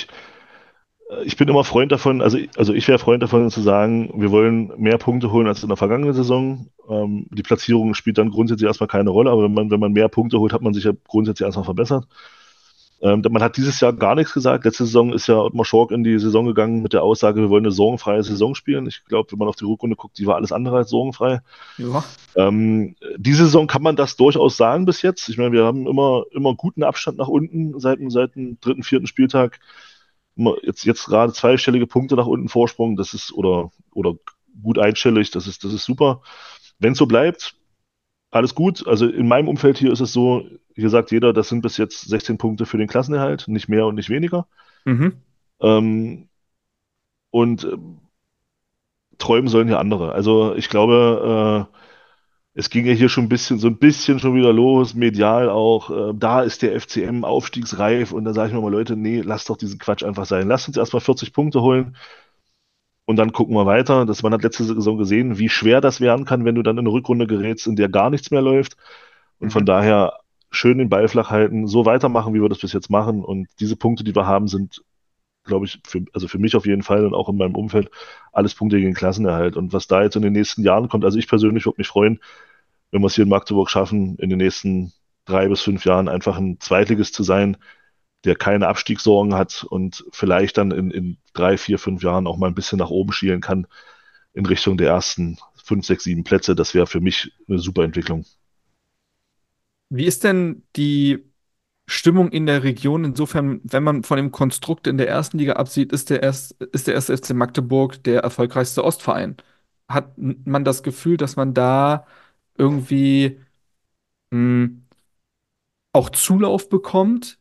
Ich bin immer Freund davon, also ich wäre Freund davon zu sagen, wir wollen mehr Punkte holen als in der vergangenen Saison. Die Platzierung spielt dann grundsätzlich erstmal keine Rolle, aber wenn man mehr Punkte holt, hat man sich ja grundsätzlich erstmal verbessert. Man hat dieses Jahr gar nichts gesagt. Letzte Saison ist ja Ottmar Schork in die Saison gegangen mit der Aussage, wir wollen eine sorgenfreie Saison spielen. Ich glaube, wenn man auf die Rückrunde guckt, die war alles andere als sorgenfrei. Ja. Diese Saison kann man das durchaus sagen bis jetzt. Ich meine, wir haben immer guten Abstand nach unten seit dem dritten, vierten Spieltag. Jetzt gerade zweistellige Punkte nach unten Vorsprung, oder gut einstellig, das ist super. Wenn es so bleibt, alles gut. Also in meinem Umfeld hier ist es so, hier sagt jeder, das sind bis jetzt 16 Punkte für den Klassenerhalt, nicht mehr und nicht weniger. Mhm. Ähm, und träumen sollen hier andere. Also ich glaube, es ging ja hier schon so ein bisschen schon wieder los, medial auch. Da ist der FCM aufstiegsreif und da sage ich mir mal, Leute, nee, lasst doch diesen Quatsch einfach sein. Lasst uns erstmal 40 Punkte holen und dann gucken wir weiter. Man hat letzte Saison gesehen, wie schwer das werden kann, wenn du dann in eine Rückrunde gerätst, in der gar nichts mehr läuft. Und von Mhm. daher schön den Ball flach halten, so weitermachen, wie wir das bis jetzt machen. Und diese Punkte, die wir haben, sind, glaube ich, also für mich auf jeden Fall und auch in meinem Umfeld alles Punkte gegen Klassenerhalt. Und was da jetzt in den nächsten Jahren kommt, also ich persönlich würde mich freuen, wenn wir es hier in Magdeburg schaffen, in den nächsten 3 bis 5 Jahren einfach ein Zweitligist zu sein, der keine Abstiegssorgen hat und vielleicht dann in 3, 4, 5 Jahren auch mal ein bisschen nach oben schielen kann in Richtung der ersten 5, 6, 7 Plätze. Das wäre für mich eine super Entwicklung. Wie ist denn die Stimmung in der Region? Insofern, wenn man von dem Konstrukt in der ersten Liga absieht, ist der erste FC Magdeburg der erfolgreichste Ostverein. Hat man das Gefühl, dass man da irgendwie mh, auch Zulauf bekommt?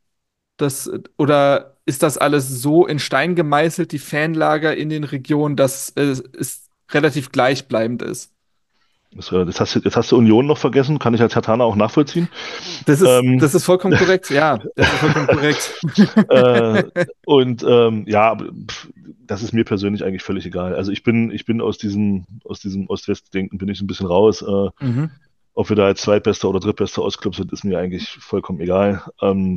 Oder ist das alles so in Stein gemeißelt, die Fanlager in den Regionen, dass es relativ gleichbleibend ist? Jetzt hast du Union noch vergessen, kann ich als Hertaner auch nachvollziehen. Ähm, Das ist vollkommen korrekt, ja, das ist vollkommen korrekt. äh, ja, aber, das ist mir persönlich eigentlich völlig egal. Also ich bin aus diesem Ost-West-Denken bin ich ein bisschen raus. Mhm. Ob wir da als Zweitbester oder Drittbester Ostclub sind, ist mir eigentlich vollkommen egal.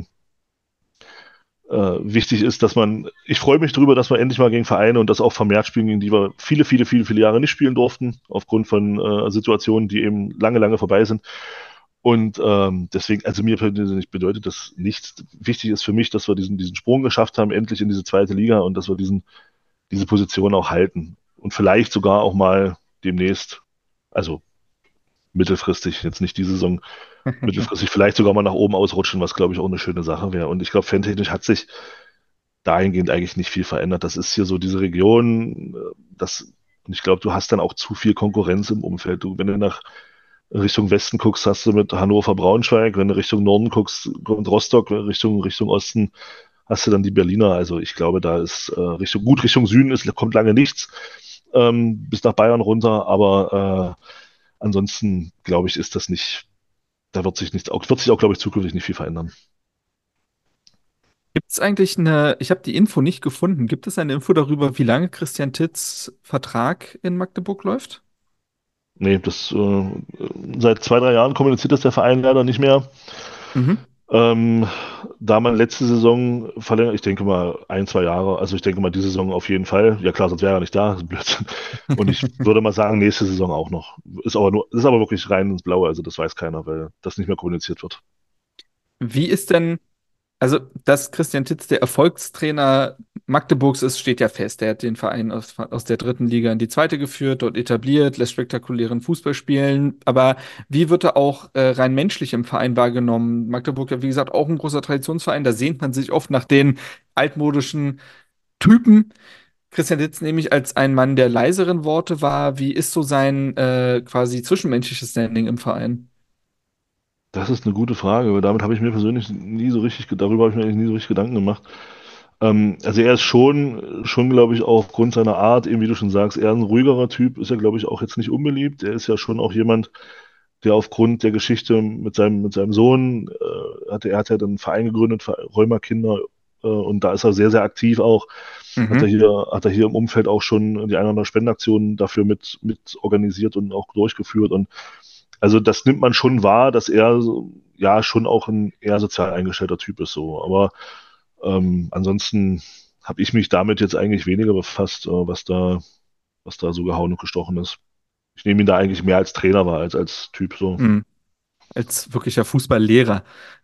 Wichtig ist, ich freue mich darüber, dass wir endlich mal gegen Vereine und das auch vermehrt spielen, gegen die wir viele Jahre nicht spielen durften, aufgrund von Situationen, die eben lange, lange vorbei sind. Und deswegen, also mir persönlich bedeutet das nichts. Wichtig ist für mich, dass wir diesen Sprung geschafft haben, endlich in diese zweite Liga und dass wir diese Position auch halten. Und vielleicht sogar auch mal demnächst, also mittelfristig, jetzt nicht diese Saison, mittelfristig vielleicht sogar mal nach oben ausrutschen, was glaube ich auch eine schöne Sache wäre. Und ich glaube, fantechnisch hat sich dahingehend eigentlich nicht viel verändert. Das ist hier so diese Region, und ich glaube, du hast dann auch zu viel Konkurrenz im Umfeld. Wenn du nach Richtung Westen guckst, hast du mit Hannover Braunschweig, wenn du Richtung Norden guckst, kommt Rostock, Richtung Osten hast du dann die Berliner. Also ich glaube, da ist Richtung Süden kommt lange nichts, bis nach Bayern runter, aber ansonsten glaube ich, ist das nicht, da wird sich auch, glaube ich, zukünftig nicht viel verändern. Gibt es eigentlich ich habe die Info nicht gefunden, gibt es eine Info darüber, wie lange Christian Titz Vertrag in Magdeburg läuft? Nee, seit 2, 3 Jahren kommuniziert das der Verein leider nicht mehr. Mhm. Ähm, Da man letzte Saison verlängert, ich denke mal 1, 2 Jahre, also ich denke mal diese Saison auf jeden Fall. Ja klar, sonst wäre er nicht da, das ist Blödsinn. Und ich würde mal sagen, nächste Saison auch noch. Ist aber wirklich rein ins Blaue, also das weiß keiner, weil das nicht mehr kommuniziert wird. Wie ist denn, also, dass Christian Titz der Erfolgstrainer Magdeburgs ist, steht ja fest. Er hat den Verein aus der dritten Liga in die zweite geführt, dort etabliert, lässt spektakulären Fußball spielen. Aber wie wird er auch rein menschlich im Verein wahrgenommen? Magdeburg ja, wie gesagt, auch ein großer Traditionsverein. Da sehnt man sich oft nach den altmodischen Typen. Christian Titz nämlich als ein Mann der leiseren Worte war. Wie ist so sein quasi zwischenmenschliches Standing im Verein? Das ist eine gute Frage, weil damit habe ich mir persönlich nie so richtig, darüber habe ich mir eigentlich nie so richtig Gedanken gemacht. Also er ist schon, glaube ich, auch aufgrund seiner Art, eben wie du schon sagst, eher ein ruhigerer Typ, ist ja, glaube ich, auch jetzt nicht unbeliebt. Er ist ja schon auch jemand, der aufgrund der Geschichte mit seinem Sohn, er hat ja dann einen Verein gegründet für Rheumakinder, und da ist er sehr, sehr aktiv auch. Mhm. Hat er hier im Umfeld auch schon die eine oder andere Spendenaktion dafür mit organisiert und auch durchgeführt. Und also das nimmt man schon wahr, dass er ja schon auch ein eher sozial eingestellter Typ ist so. Aber ansonsten habe ich mich damit jetzt eigentlich weniger befasst, was da so gehauen und gestochen ist. Ich nehme ihn da eigentlich mehr als Trainer wahr, als Typ so. Mhm. Als wirklicher Fußballlehrer.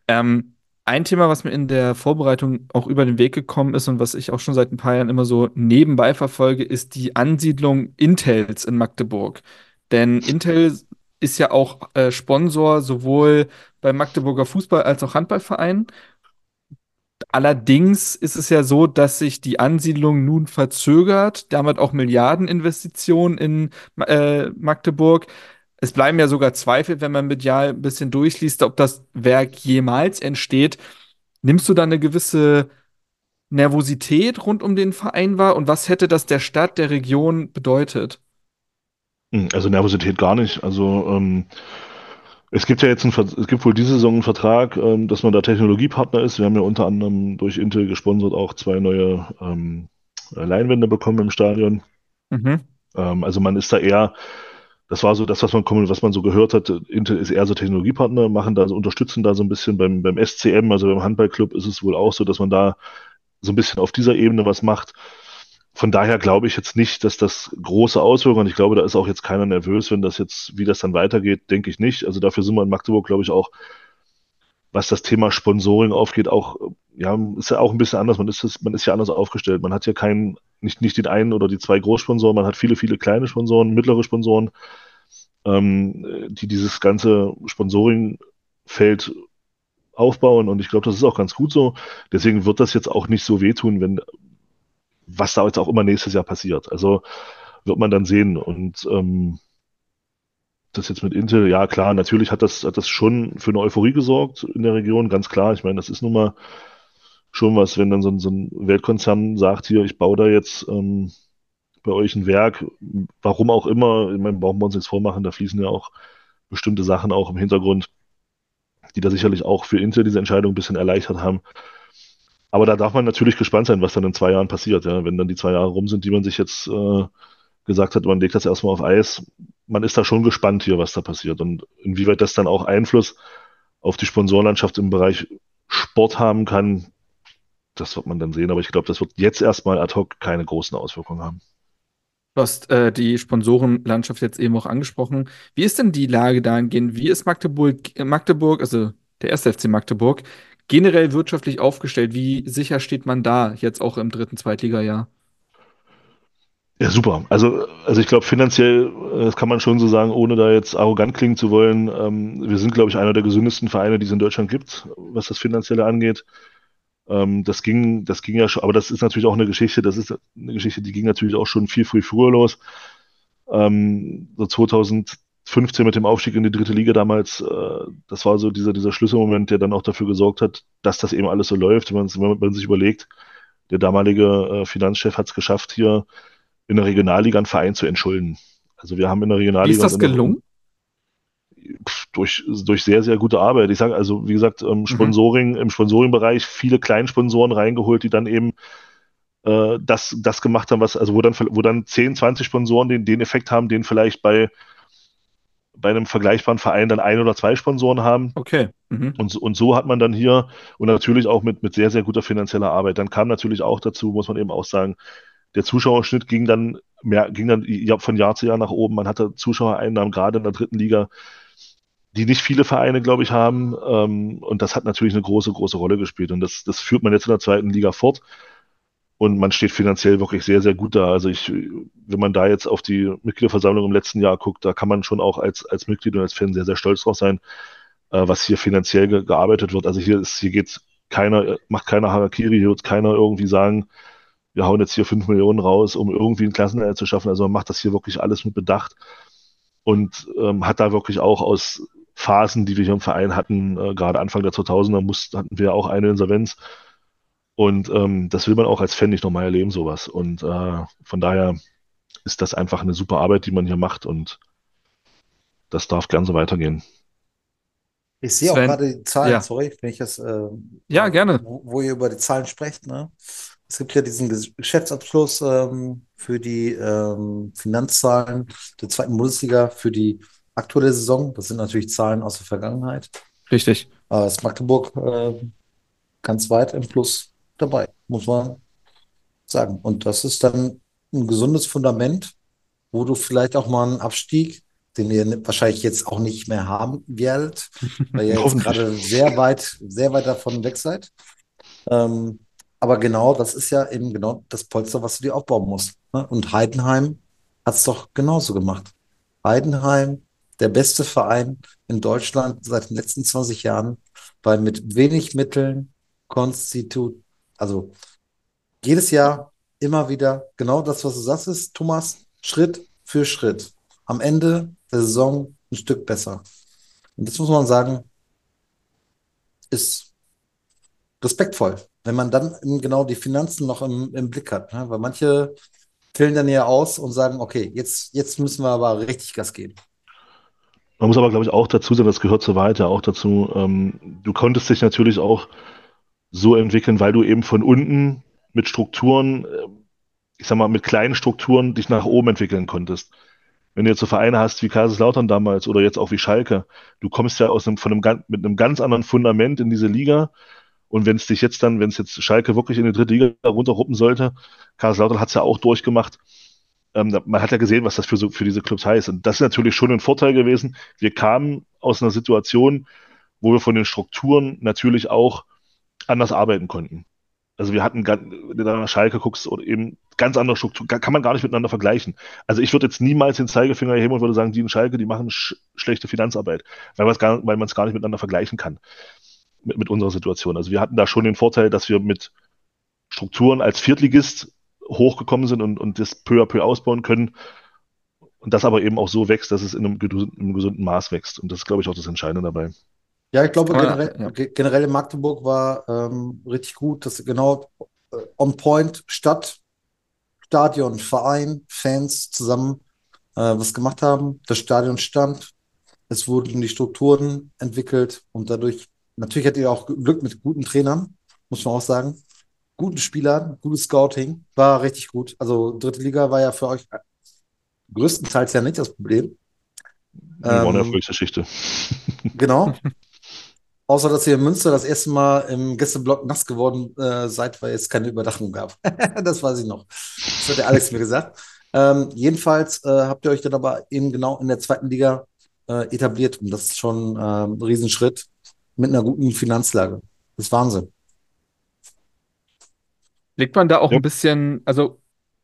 Ein Thema, was mir in der Vorbereitung auch über den Weg gekommen ist und was ich auch schon seit ein paar Jahren immer so nebenbei verfolge, ist die Ansiedlung Intels in Magdeburg. Denn Intel ist ja auch Sponsor sowohl beim Magdeburger Fußball- als auch Handballverein. Allerdings ist es ja so, dass sich die Ansiedlung nun verzögert, damit auch Milliardeninvestitionen in Magdeburg. Es bleiben ja sogar Zweifel, wenn man medial ein bisschen durchliest, ob das Werk jemals entsteht. Nimmst du da eine gewisse Nervosität rund um den Verein wahr? Und was hätte das der Stadt, der Region bedeutet? Also Nervosität gar nicht. Also es gibt ja jetzt es gibt wohl diese Saison einen Vertrag, dass man da Technologiepartner ist. Wir haben ja unter anderem durch Intel gesponsert auch 2 neue Leinwände bekommen im Stadion. Mhm. Also man ist da eher, das war so das, was man so gehört hat. Intel ist eher so Technologiepartner, unterstützen da so ein bisschen beim SCM, also beim Handballclub ist es wohl auch so, dass man da so ein bisschen auf dieser Ebene was macht. Von daher glaube ich jetzt nicht, dass das große Auswirkungen hat. Ich glaube, da ist auch jetzt keiner nervös, wie das dann weitergeht, denke ich nicht. Also dafür sind wir in Magdeburg, glaube ich, auch, was das Thema Sponsoring aufgeht, auch, ja, ist ja auch ein bisschen anders. Man ist ja anders aufgestellt. Man hat ja nicht den einen oder die zwei Großsponsoren, man hat viele kleine Sponsoren, mittlere Sponsoren, die dieses ganze Sponsoring-Feld aufbauen. Und ich glaube, das ist auch ganz gut so. Deswegen wird das jetzt auch nicht so wehtun, was da jetzt auch immer nächstes Jahr passiert. Also wird man dann sehen. Und das jetzt mit Intel, ja klar, natürlich hat das schon für eine Euphorie gesorgt in der Region, ganz klar. Ich meine, das ist nun mal schon was, wenn dann so ein Weltkonzern sagt, hier, ich baue da jetzt bei euch ein Werk, warum auch immer, ich meine, brauchen wir uns nichts vormachen, da fließen ja auch bestimmte Sachen auch im Hintergrund, die da sicherlich auch für Intel diese Entscheidung ein bisschen erleichtert haben. Aber da darf man natürlich gespannt sein, was dann in 2 Jahren passiert, ja, wenn dann die 2 Jahre rum sind, die man sich jetzt gesagt hat, man legt das erstmal auf Eis. man ist da schon gespannt hier, was da passiert und inwieweit das dann auch Einfluss auf die Sponsorenlandschaft im Bereich Sport haben kann, das wird man dann sehen. Aber ich glaube, das wird jetzt erstmal ad hoc keine großen Auswirkungen haben. Du hast die Sponsorenlandschaft jetzt eben auch angesprochen. Wie ist denn die Lage dahingehend? Wie ist Magdeburg, also der erste FC Magdeburg, generell wirtschaftlich aufgestellt? Wie sicher steht man da jetzt auch im dritten Zweitligajahr? Ja, super. Also ich glaube, finanziell, das kann man schon so sagen, ohne da jetzt arrogant klingen zu wollen. Wir sind, glaube ich, einer der gesündesten Vereine, die es in Deutschland gibt, was das Finanzielle angeht. Das ging ja schon, aber das ist natürlich auch eine Geschichte, das ist eine Geschichte, die ging natürlich auch schon viel früher los. So 2015 mit dem Aufstieg in die dritte Liga damals, das war so dieser Schlüsselmoment, der dann auch dafür gesorgt hat, dass das eben alles so läuft. Wenn man sich überlegt, der damalige Finanzchef hat es geschafft, hier in der Regionalliga einen Verein zu entschulden. Also wir haben in der Wie ist Regionalliga das gelungen? durch sehr, sehr gute Arbeit. Ich sage also, wie gesagt, Mhm. Im Sponsoring-Bereich viele Kleinsponsoren reingeholt, die dann eben das gemacht haben, wo dann 10, 20 Sponsoren den Effekt haben, den vielleicht bei einem vergleichbaren Verein dann ein oder zwei Sponsoren haben. Okay. Mhm. Und so hat man dann hier und natürlich auch mit sehr, sehr guter finanzieller Arbeit. Dann kam natürlich auch dazu, muss man eben auch sagen, der Zuschauerschnitt ging dann ja, von Jahr zu Jahr nach oben. Man hatte Zuschauereinnahmen gerade in der dritten Liga, die nicht viele Vereine, glaube ich, haben. Und das hat natürlich eine große Rolle gespielt. Und das führt man jetzt in der zweiten Liga fort. Und man steht finanziell wirklich sehr, sehr gut da. Wenn man da jetzt auf die Mitgliederversammlung im letzten Jahr guckt, da kann man schon auch als Mitglied und als Fan sehr, sehr stolz drauf sein, was hier finanziell gearbeitet wird. Also hier geht's macht keiner Harakiri, hier wird keiner irgendwie sagen, wir hauen jetzt hier 5 Millionen raus, um irgendwie einen Klassenerhalt zu schaffen. Also man macht das hier wirklich alles mit Bedacht und hat da wirklich auch aus Phasen, die wir hier im Verein hatten, gerade Anfang der 2000er hatten wir auch eine Insolvenz. Und das will man auch als Fan nicht nochmal erleben, sowas. Und von daher ist das einfach eine super Arbeit, die man hier macht und das darf gern so weitergehen. Ich sehe auch Sven, gerade die Zahlen, ja. sorry, wenn ich Ja, gerne. wo ihr über die Zahlen sprecht, ne? Es gibt ja diesen Geschäftsabschluss für die Finanzzahlen der zweiten Bundesliga für die aktuelle Saison. Das sind natürlich Zahlen aus der Vergangenheit. Richtig. Aber ist Magdeburg ganz weit im Plus dabei, muss man sagen. Und das ist dann ein gesundes Fundament, wo du vielleicht auch mal einen Abstieg, den ihr wahrscheinlich jetzt auch nicht mehr haben werdet, weil ihr jetzt Hoffentlich. gerade sehr weit davon weg seid. Ähm, aber genau, das ist ja eben genau das Polster, was du dir aufbauen musst. Ne? Und Heidenheim hat es doch genauso gemacht. Heidenheim, der beste Verein in Deutschland seit den letzten 20 Jahren, weil mit wenig Mitteln also jedes Jahr immer wieder genau das, was du sagst, ist, Thomas, Schritt für Schritt. Am Ende der Saison ein Stück besser. Und das muss man sagen, ist respektvoll, wenn man dann eben genau die Finanzen noch im Blick hat. Ne? Weil manche tillen dann ja aus und sagen, okay, jetzt müssen wir aber richtig Gas geben. Man muss aber, glaube ich, auch dazu sagen, das gehört zur Wahrheit ja auch dazu. Du konntest dich natürlich auch so entwickeln, weil du eben von unten mit Strukturen, ich sag mal, mit kleinen Strukturen dich nach oben entwickeln konntest. Wenn du jetzt so Vereine hast wie Kaiserslautern damals oder jetzt auch wie Schalke, du kommst ja mit einem ganz anderen Fundament in diese Liga. Und wenn es jetzt Schalke wirklich in die dritte Liga runterruppen sollte, Kaiserslautern hat es ja auch durchgemacht. Man hat ja gesehen, was das für diese Clubs heißt. Und das ist natürlich schon ein Vorteil gewesen. Wir kamen aus einer Situation, wo wir von den Strukturen natürlich auch anders arbeiten konnten. Also wenn du nach Schalke guckst, oder eben ganz andere Strukturen, kann man gar nicht miteinander vergleichen. Also ich würde jetzt niemals den Zeigefinger heben und würde sagen, die in Schalke, die machen schlechte Finanzarbeit, weil man es gar nicht miteinander vergleichen kann mit unserer Situation. Also wir hatten da schon den Vorteil, dass wir mit Strukturen als Viertligist hochgekommen sind und das peu à peu ausbauen können und das aber eben auch so wächst, dass es in einem gesunden Maß wächst. Und das ist, glaube ich, auch das Entscheidende dabei. Ja, ich Das glaube, kann man, ja. generell in Magdeburg war richtig gut, dass genau on point Stadt, Stadion, Verein, Fans zusammen was gemacht haben. Das Stadion stand, es wurden die Strukturen entwickelt und dadurch, natürlich hattet ihr auch Glück mit guten Trainern, muss man auch sagen. Guten Spielern, gutes Scouting, war richtig gut. Also dritte Liga war ja für euch größtenteils ja nicht das Problem. War eine Ähm, Erfolgsgeschichte. genau. Außer, dass ihr in Münster das erste Mal im Gästeblock nass geworden seid, weil es keine Überdachung gab. Das weiß ich noch. Das hat der Alex mir gesagt. Jedenfalls habt ihr euch dann aber eben genau in der zweiten Liga etabliert. Und das ist schon ein Riesenschritt mit einer guten Finanzlage. Das ist Wahnsinn. Legt man da auch Ja. ein bisschen, also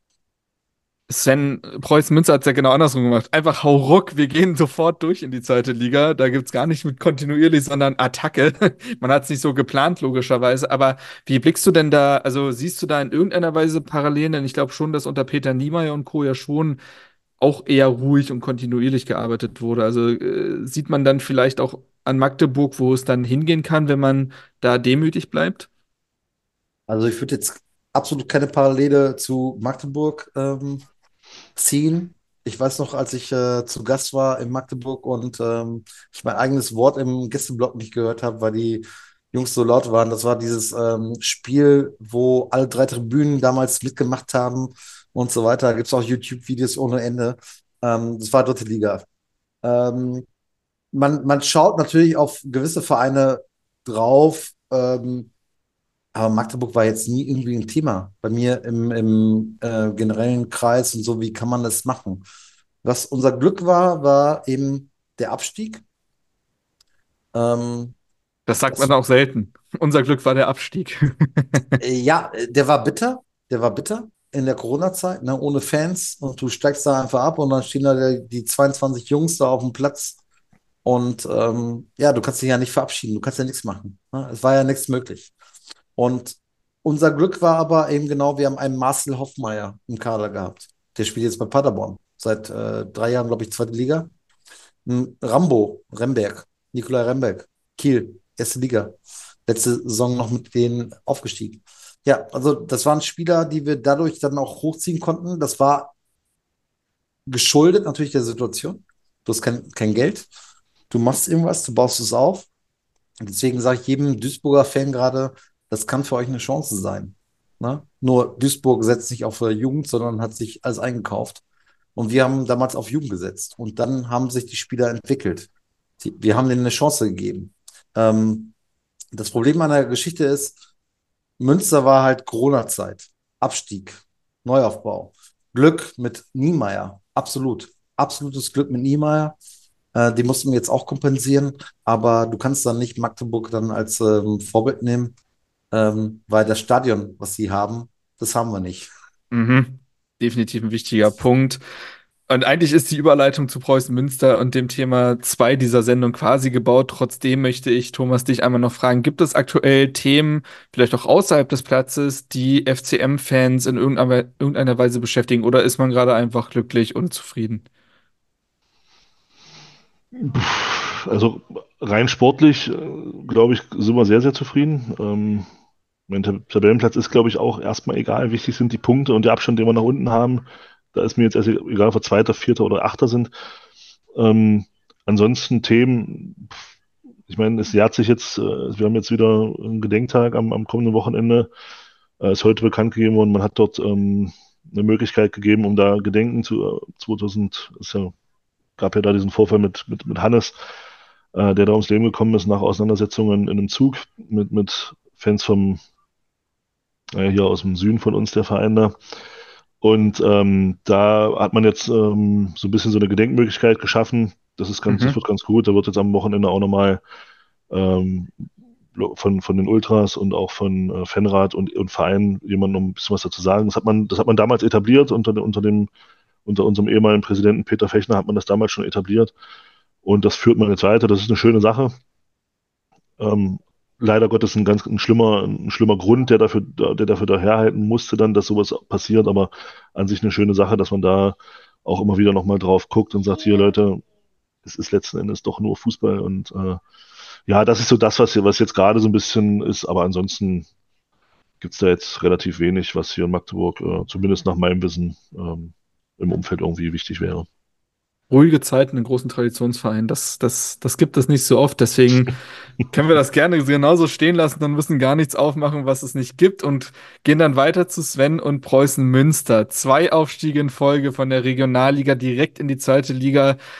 Sven Preußen Münster hat es ja genau andersrum gemacht. Einfach hau ruck, wir gehen sofort durch in die zweite Liga. Da gibt es gar nicht mit kontinuierlich, sondern Attacke. Man hat es nicht so geplant, logischerweise. Aber wie blickst du denn da, also siehst du da in irgendeiner Weise Parallelen? Denn ich glaube schon, dass unter Peter Niemeyer und Co. ja schon auch eher ruhig und kontinuierlich gearbeitet wurde. Also sieht man dann vielleicht auch an Magdeburg, wo es dann hingehen kann, wenn man da demütig bleibt? Also ich würde jetzt absolut keine Parallele zu Magdeburg ziehen. Ich weiß noch, als ich zu Gast war in Magdeburg und ich mein eigenes Wort im Gästeblock nicht gehört habe, weil die Jungs so laut waren. Das war dieses Spiel, wo alle drei Tribünen damals mitgemacht haben und so weiter. Da gibt es auch YouTube-Videos ohne Ende. Das war dritte Liga. Ähm, man schaut natürlich auf gewisse Vereine drauf, aber Magdeburg war jetzt nie irgendwie ein Thema bei mir im generellen Kreis und so, wie kann man das machen? Was unser Glück war, war eben der Abstieg. Ähm, Das sagt man das, auch selten. Unser Glück war der Abstieg. ja, der war bitter. Der war bitter in der Corona-Zeit, ne, ohne Fans. Und du steigst da einfach ab und dann stehen da die 22 Jungs da auf dem Platz. Und ja, du kannst dich ja nicht verabschieden. Du kannst ja nichts machen. Ne? Es war ja nichts möglich. Und unser Glück war aber eben genau, wir haben einen Marcel Hoffmeier im Kader gehabt. Der spielt jetzt bei Paderborn. Seit 3 Jahren, glaube ich, zweite Liga. Remberg, Nikolai Remberg, Kiel, erste Liga. Letzte Saison noch mit denen aufgestiegen. Ja, also das waren Spieler, die wir dadurch dann auch hochziehen konnten. Das war geschuldet natürlich der Situation. Du hast kein Geld. Du machst irgendwas, du baust es auf. Und deswegen sage ich jedem Duisburger-Fan gerade, das kann für euch eine Chance sein. Ne? Nur Duisburg setzt nicht auf Jugend, sondern hat sich alles eingekauft. Und wir haben damals auf Jugend gesetzt. Und dann haben sich die Spieler entwickelt. Wir haben denen eine Chance gegeben. Ähm, das Problem an der Geschichte ist, Münster war halt Corona-Zeit. Abstieg, Neuaufbau. Glück mit Niemeyer. Absolut. Absolutes Glück mit Niemeyer. Die mussten wir jetzt auch kompensieren. Aber du kannst dann nicht Magdeburg dann als Vorbild nehmen, weil das Stadion, was sie haben, das haben wir nicht. Mhm. Definitiv ein wichtiger Punkt. Und eigentlich ist die Überleitung zu Preußen Münster und dem Thema 2 dieser Sendung quasi gebaut. Trotzdem möchte ich, Thomas, dich einmal noch fragen, gibt es aktuell Themen, vielleicht auch außerhalb des Platzes, die FCM-Fans in irgendeiner Weise beschäftigen? Oder ist man gerade einfach glücklich und zufrieden? Also rein sportlich, glaube ich, sind wir sehr, sehr zufrieden. Mein Tabellenplatz ist, glaube ich, auch erstmal egal. Wichtig sind die Punkte und der Abstand, den wir nach unten haben. Da ist mir jetzt erst egal, ob wir Zweiter, Vierter oder Achter sind. Ansonsten Themen, ich meine, es jährt sich jetzt, wir haben jetzt wieder einen Gedenktag am kommenden Wochenende. Ist heute bekannt gegeben worden, man hat dort eine Möglichkeit gegeben, um da Gedenken zu 2000, gab ja da diesen Vorfall mit Hannes, der da ums Leben gekommen ist nach Auseinandersetzungen in einem Zug mit Fans vom hier aus dem Süden von uns, der Verein da. Und da hat man jetzt so ein bisschen so eine Gedenkmöglichkeit geschaffen. Das Mhm. wird ganz gut. Da wird jetzt am Wochenende auch nochmal ähm, von den Ultras und auch von Fanrat und Verein jemand noch ein bisschen was dazu sagen. Das hat man damals etabliert unter unserem ehemaligen Präsidenten Peter Fechner hat man das damals schon etabliert. Und das führt man jetzt weiter. Das ist eine schöne Sache. Ähm, leider Gottes ein schlimmer Grund, der dafür daherhalten musste, dann, dass sowas passiert, aber an sich eine schöne Sache, dass man da auch immer wieder nochmal drauf guckt und sagt, hier Leute, es ist letzten Endes doch nur Fußball und ja, das ist so das, was jetzt gerade so ein bisschen ist, aber ansonsten gibt es da jetzt relativ wenig, was hier in Magdeburg, zumindest nach meinem Wissen, im Umfeld irgendwie wichtig wäre. Ruhige Zeiten in großen Traditionsvereinen, das gibt es nicht so oft. Deswegen können wir das gerne genauso stehen lassen und müssen gar nichts aufmachen, was es nicht gibt und gehen dann weiter zu Sven und Preußen Münster. 2 Aufstiege in Folge von der Regionalliga direkt in die zweite Liga.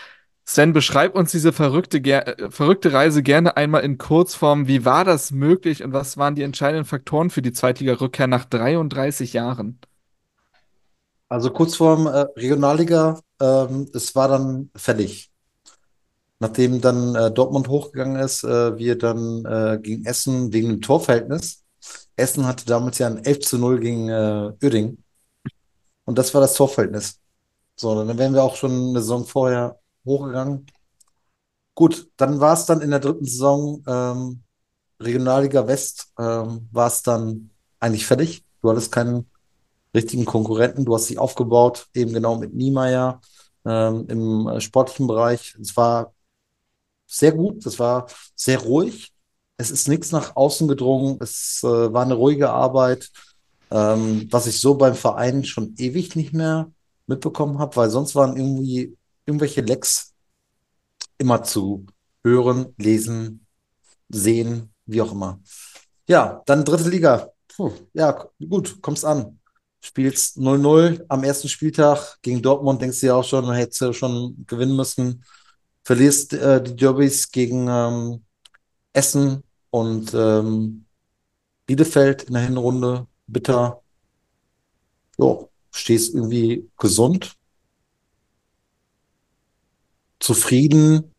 Sven, beschreib uns diese verrückte Reise gerne einmal in Kurzform. Wie war das möglich und was waren die entscheidenden Faktoren für die Zweitliga-Rückkehr nach 33 Jahren? Also kurz vorm Regionalliga, es war dann fällig. Nachdem dann Dortmund hochgegangen ist, wir dann gegen Essen wegen dem Torverhältnis. Essen hatte damals ja ein 11:0 gegen Uerdingen. Und das war das Torverhältnis. So, dann wären wir auch schon eine Saison vorher hochgegangen. Gut, dann war es dann in der dritten Saison, Regionalliga West, war es dann eigentlich fertig. Du hattest keinen richtigen Konkurrenten. Du hast dich aufgebaut, eben genau mit Niemeyer im sportlichen Bereich. Es war sehr gut, es war sehr ruhig. Es ist nichts nach außen gedrungen. Es war eine ruhige Arbeit, was ich so beim Verein schon ewig nicht mehr mitbekommen habe, weil sonst waren irgendwie irgendwelche Lecks immer zu hören, lesen, sehen, wie auch immer. Ja, dann dritte Liga. Puh, ja, gut, kommst an. Spielst 0-0 am ersten Spieltag gegen Dortmund, denkst du ja auch schon, dann hättest du schon gewinnen müssen. Verlierst die Derbys gegen Essen und Bielefeld in der Hinrunde. Bitter. Jo, stehst irgendwie gesund, zufrieden.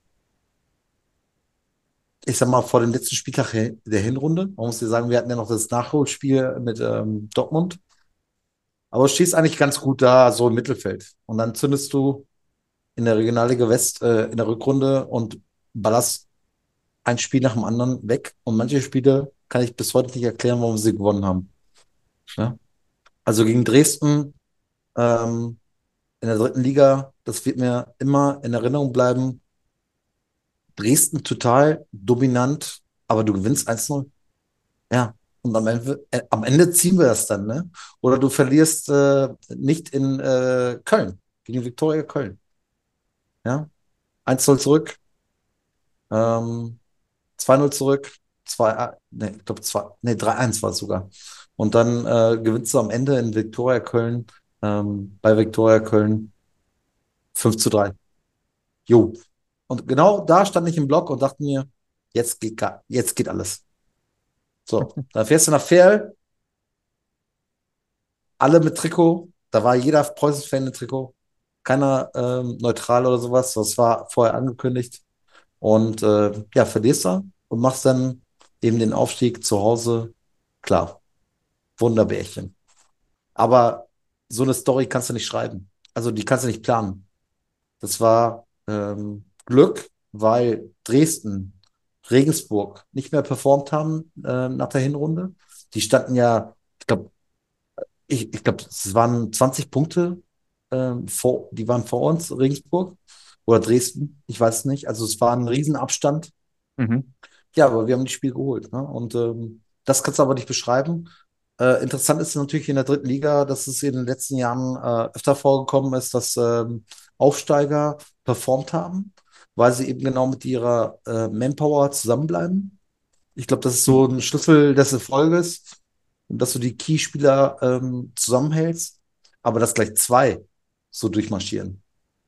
Ich sag mal, vor dem letzten Spieltag der Hinrunde. Man muss ja sagen, wir hatten ja noch das Nachholspiel mit Dortmund. Aber du stehst eigentlich ganz gut da, so im Mittelfeld. Und dann zündest du in der Regionalliga West in der Rückrunde und ballerst ein Spiel nach dem anderen weg. Und manche Spiele kann ich bis heute nicht erklären, warum sie gewonnen haben. Ja? Also gegen Dresden in der dritten Liga, das wird mir immer in Erinnerung bleiben. Dresden total dominant, aber du gewinnst 1-0. Ja. Und am Ende ziehen wir das dann, ne? Oder du verlierst nicht in Köln, gegen Viktoria Köln. Ja. 1-0 zurück, 2-0 zurück, 2, ne, ich glaube 3-1 war es sogar. Und dann gewinnst du am Ende in Viktoria Köln, bei Viktoria Köln 5:3. Jo. Und genau da stand ich im Block und dachte mir, jetzt geht alles. So, dann fährst du nach Verl, alle mit Trikot, da war jeder Preußen-Fan mit Trikot, keiner neutral oder sowas, das war vorher angekündigt. Und ja, verlierst du und machst dann eben den Aufstieg zu Hause. Klar, Wunderbärchen. Aber so eine Story kannst du nicht schreiben. Also die kannst du nicht planen. Das war Glück, weil Dresden, Regensburg nicht mehr performt haben nach der Hinrunde. Die standen ja, ich glaube, es waren 20 Punkte die waren vor uns, Regensburg oder Dresden, ich weiß es nicht. Also es war ein Riesenabstand. Mhm. Ja, aber wir haben das Spiel geholt. Ne? Und das kannst du aber nicht beschreiben. Interessant ist natürlich in der dritten Liga, dass es in den letzten Jahren öfter vorgekommen ist, dass Aufsteiger performt haben, weil sie eben genau mit ihrer Manpower zusammenbleiben. Ich glaube, das ist so ein Schlüssel des Erfolges, dass du die Keyspieler zusammenhältst, aber dass gleich zwei so durchmarschieren.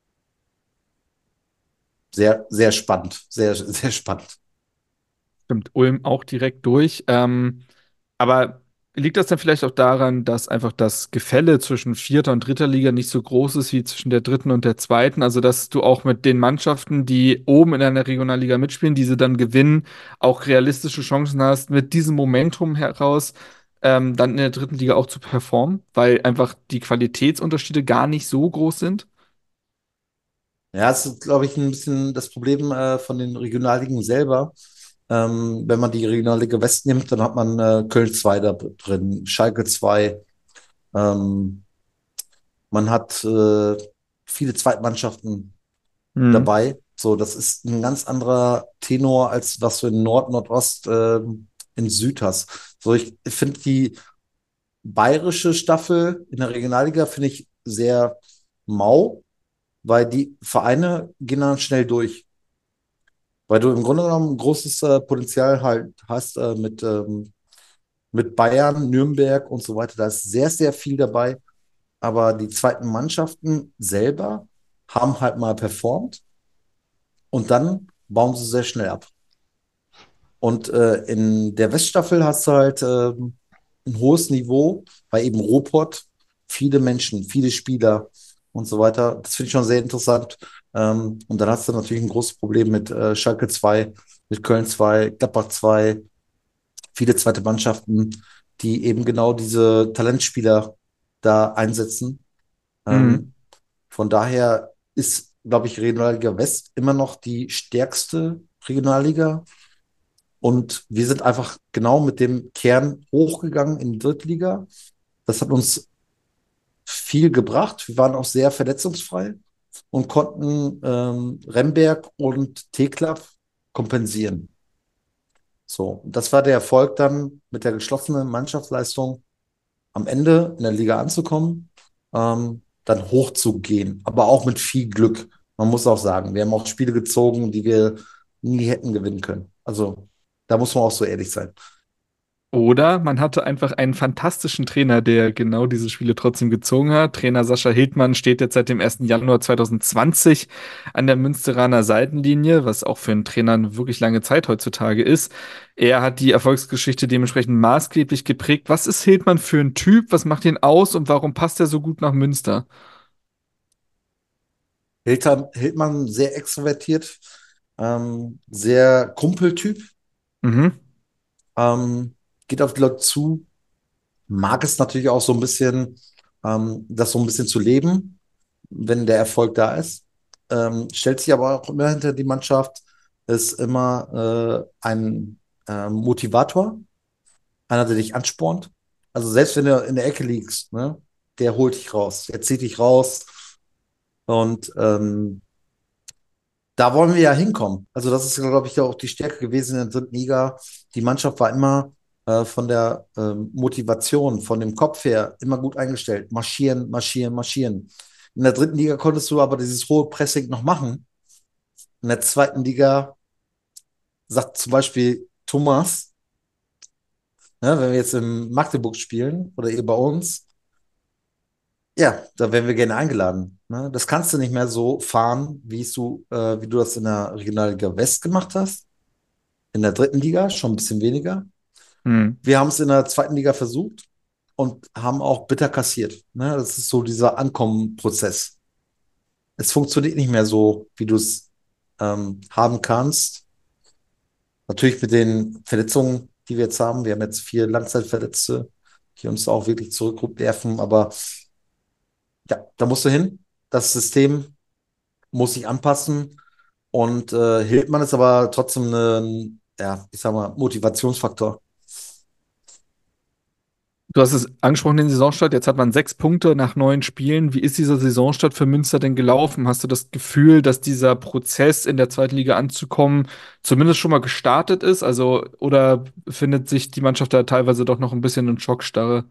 Sehr, sehr spannend. Sehr, sehr spannend. Stimmt, Ulm auch direkt durch. Aber liegt das dann vielleicht auch daran, dass einfach das Gefälle zwischen vierter und dritter Liga nicht so groß ist wie zwischen der dritten und der zweiten? Also, dass du auch mit den Mannschaften, die oben in einer Regionalliga mitspielen, diese dann gewinnen, auch realistische Chancen hast, mit diesem Momentum heraus dann in der dritten Liga auch zu performen, weil einfach die Qualitätsunterschiede gar nicht so groß sind? Ja, es ist, glaube ich, ein bisschen das Problem von den Regionalligen selber. Wenn man die Regionalliga West nimmt, dann hat man Köln 2 da drin, Schalke 2. Ähm, Man hat viele Zweitmannschaften Mhm. dabei. So, das ist ein ganz anderer Tenor, als was du in Nord, Nordost, in Süd hast. So, ich finde die bayerische Staffel in der Regionalliga finde ich sehr mau, weil die Vereine gehen dann schnell durch. Weil du im Grunde genommen ein großes Potenzial halt hast mit Bayern, Nürnberg und so weiter. Da ist sehr, sehr viel dabei. Aber die zweiten Mannschaften selber haben halt mal performt. und dann bauen sie sehr schnell ab. Und in der Weststaffel hast du halt ein hohes Niveau, weil eben Ruhrpott, viele Menschen, viele Spieler und so weiter. Das finde ich schon sehr interessant. Und dann hast du natürlich ein großes Problem mit Schalke 2, mit Köln 2, Gladbach 2, viele zweite Mannschaften, die eben genau diese Talentspieler da einsetzen. Mhm. Ähm, von daher ist, glaube ich, Regionalliga West immer noch die stärkste Regionalliga. Und wir sind einfach genau mit dem Kern hochgegangen in die Drittliga. Das hat uns viel gebracht. Wir waren auch sehr verletzungsfrei und konnten Remberg und Teklaf kompensieren. So, das war der Erfolg dann mit der geschlossenen Mannschaftsleistung am Ende in der Liga anzukommen, dann hochzugehen, aber auch mit viel Glück. Man muss auch sagen, wir haben auch Spiele gezogen, die wir nie hätten gewinnen können. Also da muss man auch so ehrlich sein. Oder man hatte einfach einen fantastischen Trainer, der genau diese Spiele trotzdem gezogen hat. Trainer Sascha Hildmann steht jetzt seit dem 1. Januar 2020 an der Münsteraner Seitenlinie, was auch für einen Trainer eine wirklich lange Zeit heutzutage ist. Er hat die Erfolgsgeschichte dementsprechend maßgeblich geprägt. Was ist Hildmann für ein Typ? Was macht ihn aus und warum passt er so gut nach Münster? Hildmann sehr extrovertiert, sehr Kumpeltyp, Mhm. geht auf die Leute zu, mag es natürlich auch so ein bisschen, das so ein bisschen zu leben, wenn der Erfolg da ist. Stellt sich aber auch immer hinter die Mannschaft, ist immer ein Motivator, einer, der dich anspornt. Also selbst wenn du in der Ecke liegst, ne, der holt dich raus, der zieht dich raus und da wollen wir ja hinkommen. Also das ist, glaube ich, ja auch die Stärke gewesen in der dritten Liga. Die Mannschaft war immer von der Motivation, von dem Kopf her immer gut eingestellt. Marschieren, marschieren, marschieren. In der dritten Liga konntest du aber dieses hohe Pressing noch machen. In der zweiten Liga sagt zum Beispiel Thomas, ne, wenn wir jetzt in Magdeburg spielen oder ihr bei uns, ja, da werden wir gerne eingeladen. Ne? Das kannst du nicht mehr so fahren, wie du das in der Regionalliga West gemacht hast. In der dritten Liga schon ein bisschen weniger. Mhm. Wir haben es in der zweiten Liga versucht und haben auch bitter kassiert. Ne? Das ist so dieser Ankommen-Prozess. Es funktioniert nicht mehr so, wie du es haben kannst. Natürlich mit den Verletzungen, die wir jetzt haben. Wir haben jetzt 4 Langzeitverletzte, die uns auch wirklich zurückwerfen. Aber ja, da musst du hin. Das System muss sich anpassen. Und Hildmann ist aber trotzdem ein, ja, ich sag mal, Motivationsfaktor. Du hast es angesprochen, den Saisonstart. Jetzt hat man 6 Punkte nach 9 Spielen. Wie ist dieser Saisonstart für Münster denn gelaufen? Hast du das Gefühl, dass dieser Prozess in der zweiten Liga anzukommen zumindest schon mal gestartet ist? Also, oder findet sich die Mannschaft da teilweise doch noch ein bisschen in Schockstarre?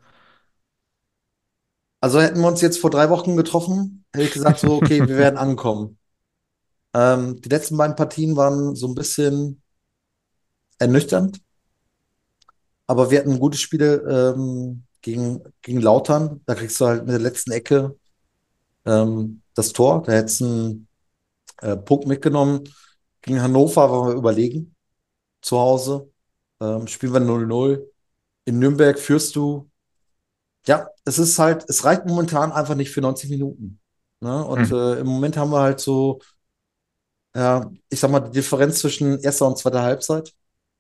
Also hätten wir uns jetzt vor 3 Wochen getroffen, hätte ich gesagt, so, okay, wir werden ankommen. Die letzten beiden Partien waren so ein bisschen ernüchternd, aber wir hatten gute Spiele gegen Lautern. Da kriegst du halt mit der letzten Ecke das Tor. Da hättest du einen Punkt mitgenommen. Gegen Hannover waren wir überlegen zu Hause. Spielen wir 0-0. In Nürnberg führst du. Ja, es ist halt, es reicht momentan einfach nicht für 90 Minuten. Ne? Und Hm. im Moment haben wir halt so, ja, ich sag mal, die Differenz zwischen erster und zweiter Halbzeit.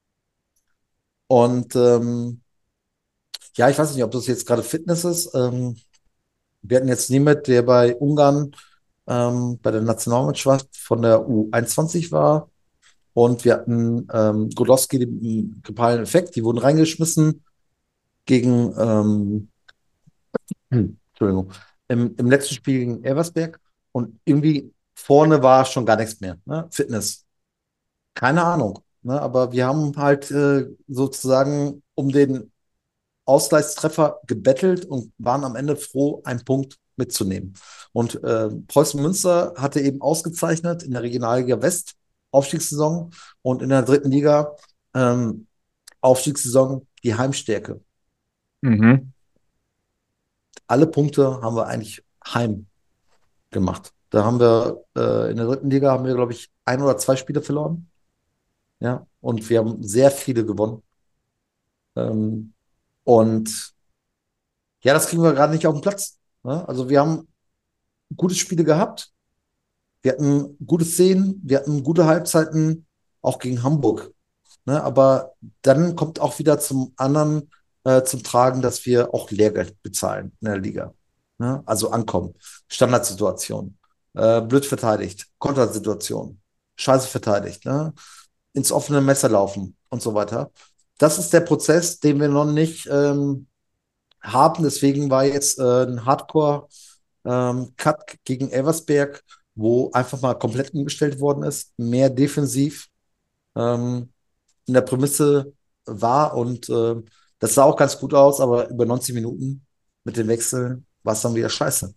Und ja, ich weiß nicht, ob das jetzt gerade Fitness ist. Wir hatten jetzt niemand, der bei Ungarn bei der Nationalmannschaft von der U21 war. Und wir hatten Godowski, den grippalen Effekt, die wurden reingeschmissen gegen, Entschuldigung, im letzten Spiel gegen Elversberg. Und irgendwie vorne war schon gar nichts mehr. Ne? Fitness. Keine Ahnung. Ne? Aber wir haben halt sozusagen um den Ausgleichstreffer gebettelt und waren am Ende froh, einen Punkt mitzunehmen. Und Preußen Münster hatte eben ausgezeichnet in der Regionalliga West Aufstiegssaison und in der dritten Liga ähm, Aufstiegssaison die Heimstärke. Mhm. Alle Punkte haben wir eigentlich heim gemacht. Da haben wir in der dritten Liga haben wir, glaube ich, ein oder zwei Spiele verloren. Ja, und wir haben sehr viele gewonnen. Ähm, und ja, das kriegen wir gerade nicht auf den Platz. Ne? Also wir haben gute Spiele gehabt. Wir hatten gute Szenen, wir hatten gute Halbzeiten, auch gegen Hamburg. Ne? Aber dann kommt auch wieder zum Tragen, dass wir auch Lehrgeld bezahlen in der Liga. Ne? Also ankommen, Standardsituation, blöd verteidigt, Kontersituation, scheiße verteidigt, ne? Ins offene Messer laufen und so weiter. Das ist der Prozess, den wir noch nicht haben. Deswegen war jetzt ein Hardcore-Cut gegen Elversberg, wo einfach mal komplett umgestellt worden ist, mehr defensiv ähm, in der Prämisse war und das sah auch ganz gut aus, aber über 90 Minuten mit den Wechseln war es dann wieder scheiße.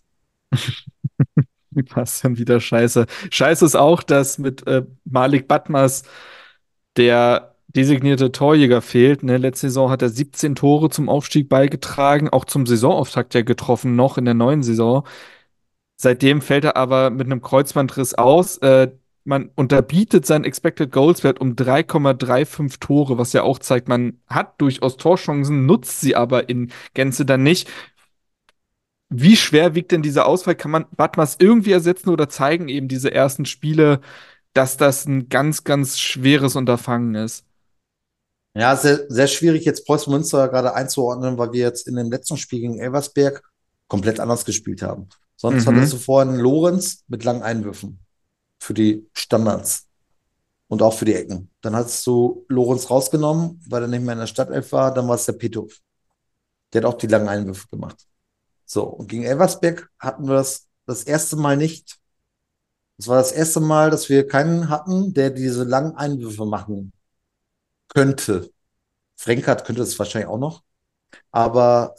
Was dann wieder scheiße. Scheiße ist auch, dass mit Malik Batmas der designierte Torjäger fehlt. Ne? Letzte Saison hat er 17 Tore zum Aufstieg beigetragen, auch zum Saisonauftakt ja getroffen, noch in der neuen Saison. Seitdem fällt er aber mit einem Kreuzbandriss aus. Man unterbietet seinen Expected Goals Wert um 3,35 Tore, was ja auch zeigt, man hat durchaus Torchancen, nutzt sie aber in Gänze dann nicht. Wie schwer wiegt denn dieser Ausfall? Kann man Batmas irgendwie ersetzen oder zeigen eben diese ersten Spiele, dass das ein ganz, ganz schweres Unterfangen ist? Ja, sehr, sehr schwierig jetzt Preußen Münster gerade einzuordnen, weil wir jetzt in dem letzten Spiel gegen Elversberg komplett anders gespielt haben. Sonst hattest du Mhm. vorhin Lorenz mit langen Einwürfen für die Standards und auch für die Ecken. Dann hast du Lorenz rausgenommen, weil er nicht mehr in der Startelf war. Dann war es der Peto. Der hat auch die langen Einwürfe gemacht. So, und gegen Elversberg hatten wir das erste Mal nicht. Das war das erste Mal, dass wir keinen hatten, der diese langen Einwürfe machen könnte. Frenkat könnte es wahrscheinlich auch noch. Aber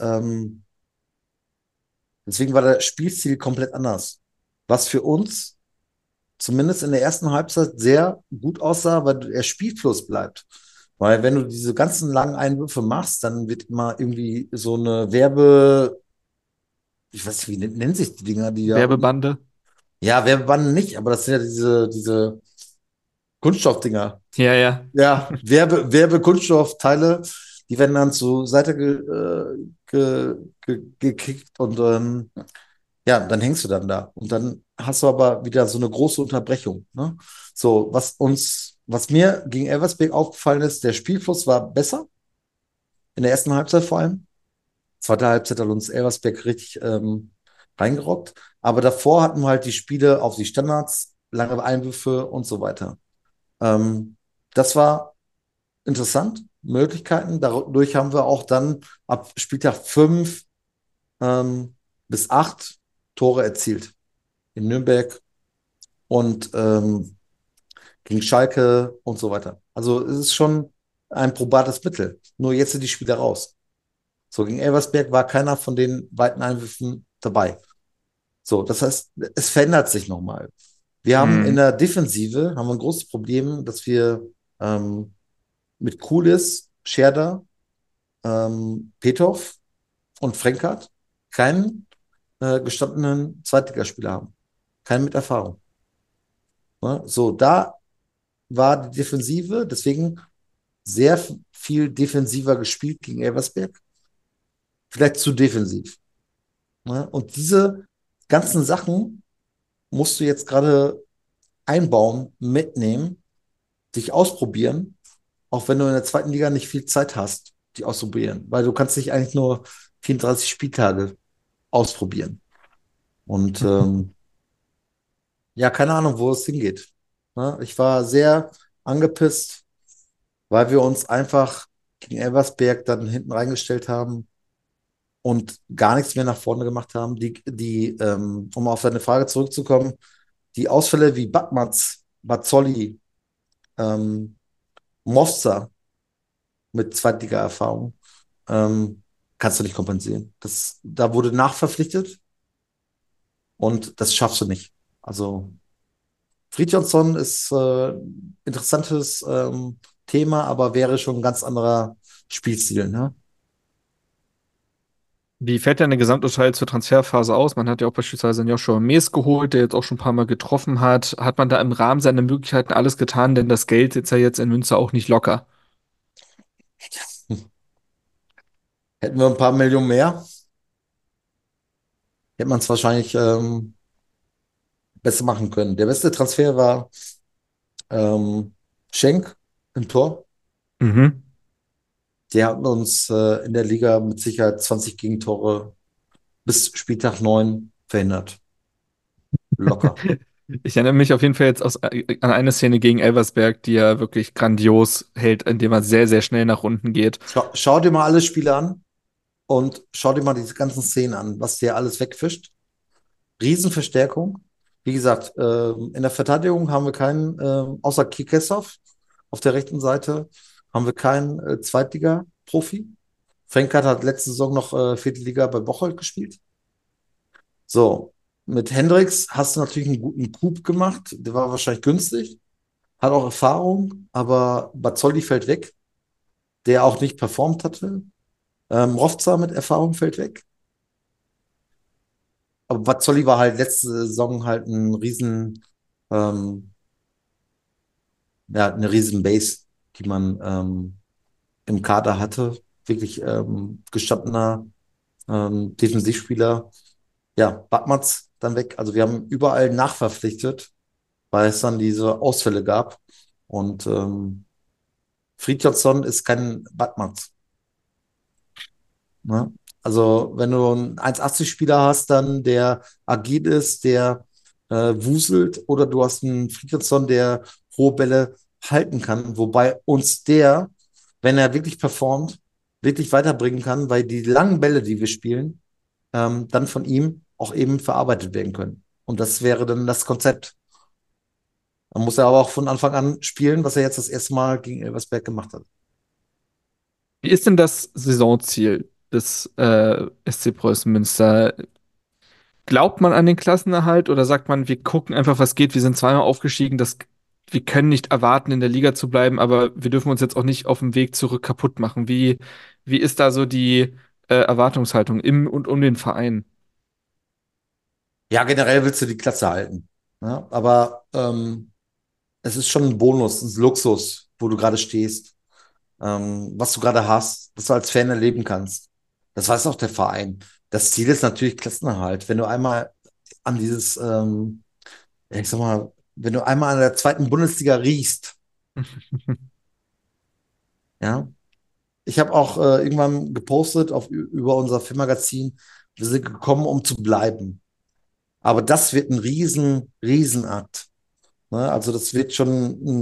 deswegen war der Spielstil komplett anders. Was für uns zumindest in der ersten Halbzeit sehr gut aussah, weil der Spielfluss bleibt. Weil wenn du diese ganzen langen Einwürfe machst, dann wird immer irgendwie so eine ich weiß nicht, wie nennen sich die Dinger, die da unten. Werbebande. Ja, Werbebanden nicht, aber das sind ja diese Kunststoffdinger. Ja, ja. Ja, Werbekunststoffteile, die werden dann zur Seite gekickt und ja, dann hängst du dann da. Und dann hast du aber wieder so eine große Unterbrechung. Ne? So, was mir gegen Elversberg aufgefallen ist, der Spielfluss war besser, in der ersten Halbzeit vor allem. Zweite Halbzeit hat uns Elversberg richtig reingerockt. Aber davor hatten wir halt die Spiele auf die Standards, lange Einwürfe und so weiter. Das war interessant, Möglichkeiten. Dadurch haben wir auch dann ab Spieltag 5 bis 8 Tore erzielt. In Nürnberg und gegen Schalke und so weiter. Also es ist schon ein probates Mittel. Nur jetzt sind die Spieler raus. So, gegen Elversberg war keiner von den weiten Einwürfen dabei. So, das heißt, es verändert sich nochmal. Wir haben in Mhm. der Defensive haben wir ein großes Problem, dass wir ähm, mit Kulis, Scherder, Petov und Frenkat keinen gestandenen Zweitligaspieler haben. Keinen mit Erfahrung. Ne? So, da war die Defensive, deswegen sehr viel defensiver gespielt gegen Elversberg. Vielleicht zu defensiv. Ne? Und diese ganzen Sachen musst du jetzt gerade einbauen, mitnehmen, dich ausprobieren, auch wenn du in der zweiten Liga nicht viel Zeit hast, die auszuprobieren, weil du kannst nicht eigentlich nur 34 Spieltage ausprobieren. Und ja, keine Ahnung, wo es hingeht. Ne? Ich war sehr angepisst, weil wir uns einfach gegen Elversberg dann hinten reingestellt haben und gar nichts mehr nach vorne gemacht haben. Um auf deine Frage zurückzukommen, die Ausfälle wie Backmatz, Bazzoli, ähm, Mofsa mit Zweitliga-Erfahrung, kannst du nicht kompensieren. Da wurde nachverpflichtet und das schaffst du nicht. Also Fridtjonsson ist interessantes Thema, aber wäre schon ein ganz anderer Spielstil, ne? Wie fällt denn der Gesamturteil zur Transferphase aus? Man hat ja auch beispielsweise einen Joshua Mees geholt, der jetzt auch schon ein paar Mal getroffen hat. Hat man da im Rahmen seiner Möglichkeiten alles getan? Denn das Geld sitzt ja jetzt in Münster auch nicht locker. Hätten wir ein paar Millionen mehr, hätte man es wahrscheinlich besser machen können. Der beste Transfer war Schenk im Tor. Mhm. Der hat uns in der Liga mit Sicherheit 20 Gegentore bis Spieltag 9 verhindert. Locker. Ich erinnere mich auf jeden Fall jetzt an eine Szene gegen Elversberg, die er wirklich grandios hält, indem er sehr, sehr schnell nach unten geht. Schau dir mal alle Spiele an und schau dir mal diese ganzen Szenen an, was der alles wegfischt. Riesenverstärkung. Wie gesagt, in der Verteidigung haben wir keinen, außer Kikesov auf der rechten Seite, haben wir keinen Zweitliga-Profi. Fenkert hat letzte Saison noch Viertelliga bei Bocholt gespielt. So, mit Hendricks hast du natürlich einen guten Coup gemacht. Der war wahrscheinlich günstig, hat auch Erfahrung, aber Bazzolli fällt weg, der auch nicht performt hatte. Rovza mit Erfahrung fällt weg. Aber Bazzolli war halt letzte Saison halt ein ähm, ja, eine riesen Base, die man im Kader hatte. Wirklich gestandener Defensivspieler. Ja, Backmatz dann weg. Also wir haben überall nachverpflichtet, weil es dann diese Ausfälle gab. Und Fridtjonsson ist kein Backmatz. Ne? Also wenn du einen 1,80-Spieler hast, dann der agil ist, der wuselt, oder du hast einen Fridtjonsson, der hohe Bälle halten kann, wobei uns der, wenn er wirklich performt, wirklich weiterbringen kann, weil die langen Bälle, die wir spielen, dann von ihm auch eben verarbeitet werden können. Und das wäre dann das Konzept. Man muss ja aber auch von Anfang an spielen, was er jetzt das erste Mal gegen Elversberg gemacht hat. Wie ist denn das Saisonziel des SC Preußen Münster? Glaubt man an den Klassenerhalt oder sagt man, wir gucken einfach, was geht? Wir sind zweimal aufgestiegen, wir können nicht erwarten, in der Liga zu bleiben, aber wir dürfen uns jetzt auch nicht auf dem Weg zurück kaputt machen. Wie ist da so die Erwartungshaltung im und um den Verein? Ja, generell willst du die Klasse halten. Ja, aber es ist schon ein Bonus, ein Luxus, wo du gerade stehst, was du gerade hast, was du als Fan erleben kannst. Das weiß auch der Verein. Das Ziel ist natürlich Klassenerhalt. Wenn du einmal an dieses, ja, ich sag mal, wenn du einmal an der zweiten Bundesliga riechst, ja. Ich habe auch irgendwann gepostet über unser Filmmagazin, wir sind gekommen, um zu bleiben. Aber das wird ein Riesenakt. Ne? Also das wird schon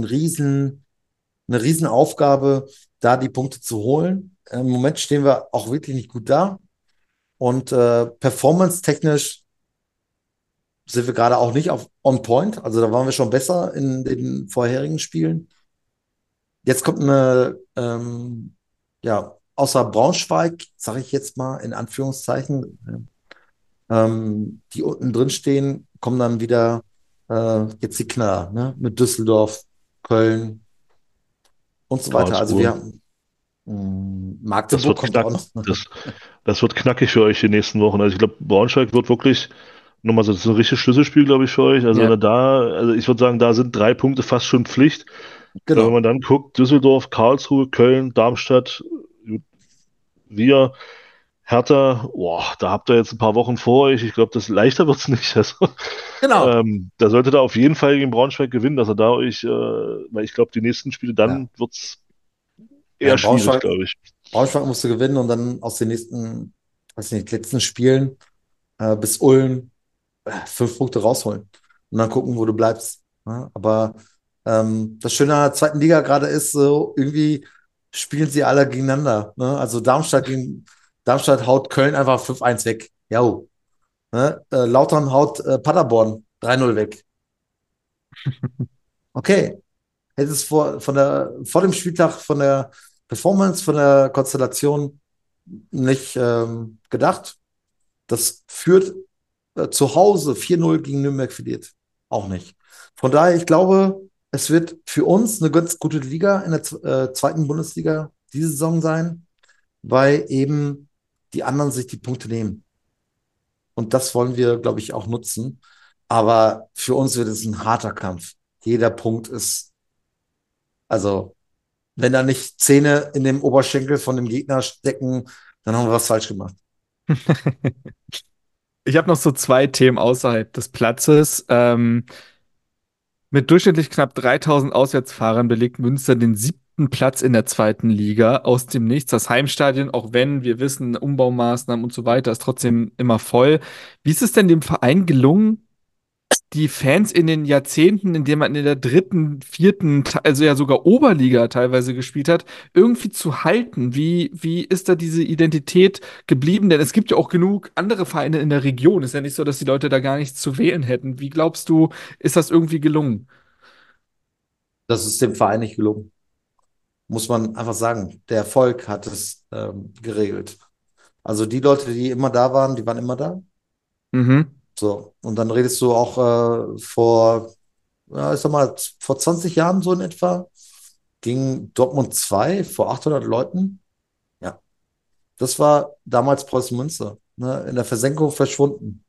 eine Riesenaufgabe, da die Punkte zu holen. Im Moment stehen wir auch wirklich nicht gut da. Und performance-technisch sind wir gerade auch nicht auf on point. Also da waren wir schon besser in den vorherigen Spielen. Jetzt kommt ja, außer Braunschweig, sage ich jetzt mal in Anführungszeichen, die unten drin stehen, kommen dann wieder jetzt die Knaller, ne? Mit Düsseldorf, Köln und so weiter. Also wir Karlsruhe. haben Das Magdeburg wird kommt auch knack, noch. Ne? das wird knackig für euch die nächsten Wochen. Also ich glaube, Braunschweig wird wirklich nochmal so, das ist ein richtiges Schlüsselspiel, glaube ich, für euch. Also wenn Ja. ihr da, also ich würde sagen, da sind 3 Punkte fast schon Pflicht. Weil wenn man Genau. dann guckt, Düsseldorf, Karlsruhe, Köln, Darmstadt, wir, Hertha, boah, da habt ihr jetzt ein paar Wochen vor euch. Ich glaube, das leichter wird's nicht. Also, Genau. da solltet ihr auf jeden Fall gegen Braunschweig gewinnen, dass er da euch, weil ich glaube, die nächsten Spiele Ja. dann wird's Ja, eher schwierig, glaube ich. Braunschweig musste gewinnen und dann aus den nächsten, weiß nicht, letzten Spielen bis Ulm 5 Punkte rausholen und dann gucken, wo du bleibst. Ja, aber das Schöne an der zweiten Liga gerade ist, so irgendwie spielen sie alle gegeneinander. Ne? Also Darmstadt haut Köln einfach 5-1 weg. Ja, ne? Lautern haut Paderborn 3-0 weg. Okay, hätte es vor dem Spieltag von der Performance, von der Konstellation nicht gedacht. Das führt zu Hause 4-0 gegen Nürnberg verliert. Auch nicht. Von daher, ich glaube, es wird für uns eine ganz gute Liga in der zweiten Bundesliga diese Saison sein, weil eben die anderen sich die Punkte nehmen. Und das wollen wir, glaube ich, auch nutzen. Aber für uns wird es ein harter Kampf. Jeder Punkt ist, also, wenn da nicht Zähne in dem Oberschenkel von dem Gegner stecken, dann haben wir was falsch gemacht. Ich habe noch so zwei Themen außerhalb des Platzes. Mit durchschnittlich knapp 3000 Auswärtsfahrern belegt Münster den 7. Platz in der zweiten Liga aus dem Nichts. Das Heimstadion, auch wenn wir wissen, Umbaumaßnahmen und so weiter, ist trotzdem immer voll. Wie ist es denn dem Verein gelungen, die Fans in den Jahrzehnten, in denen man in der dritten, vierten, also ja sogar Oberliga teilweise gespielt hat, irgendwie zu halten? Wie ist da diese Identität geblieben? Denn es gibt ja auch genug andere Vereine in der Region. Ist ja nicht so, dass die Leute da gar nichts zu wählen hätten. Wie glaubst du, ist das irgendwie gelungen? Das ist dem Verein nicht gelungen. Muss man einfach sagen. Der Erfolg hat es geregelt. Also die Leute, die immer da waren, die waren immer da. Mhm. So. Und dann redest du auch vor, ja, ich sag mal, vor 20 Jahren so in etwa, ging Dortmund 2 vor 800 Leuten. Ja, das war damals Preußen Münster, ne, in der Versenkung verschwunden.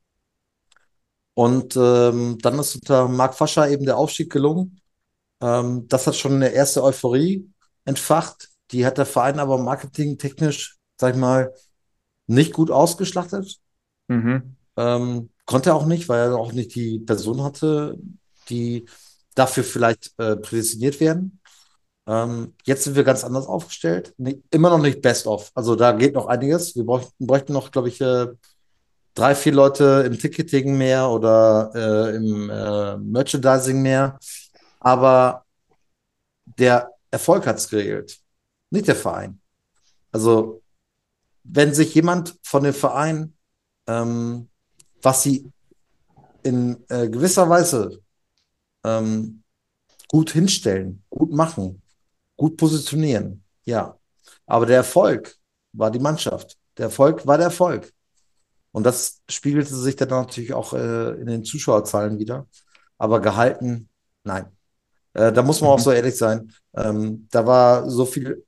Und dann ist unter Marc Fascher eben der Aufstieg gelungen. Das hat schon eine erste Euphorie entfacht. Die hat der Verein aber marketingtechnisch, sag ich mal, nicht gut ausgeschlachtet. Mhm. Konnte er auch nicht, weil er auch nicht die Person hatte, die dafür vielleicht prädestiniert werden. Jetzt sind wir ganz anders aufgestellt. Immer noch nicht best of. Also da geht noch einiges. Wir bräuchten noch, glaube ich, 3, 4 Leute im Ticketing mehr oder im Merchandising mehr. Aber der Erfolg hat es geregelt, nicht der Verein. Also wenn sich jemand von dem Verein, ähm, was sie in gewisser Weise ähm, gut hinstellen, gut machen, gut positionieren, ja. Aber der Erfolg war die Mannschaft. Der Erfolg war der Erfolg. Und das spiegelte sich dann natürlich auch in den Zuschauerzahlen wieder. Aber gehalten, nein. Da muss man auch Mhm. so ehrlich sein. Da war so viel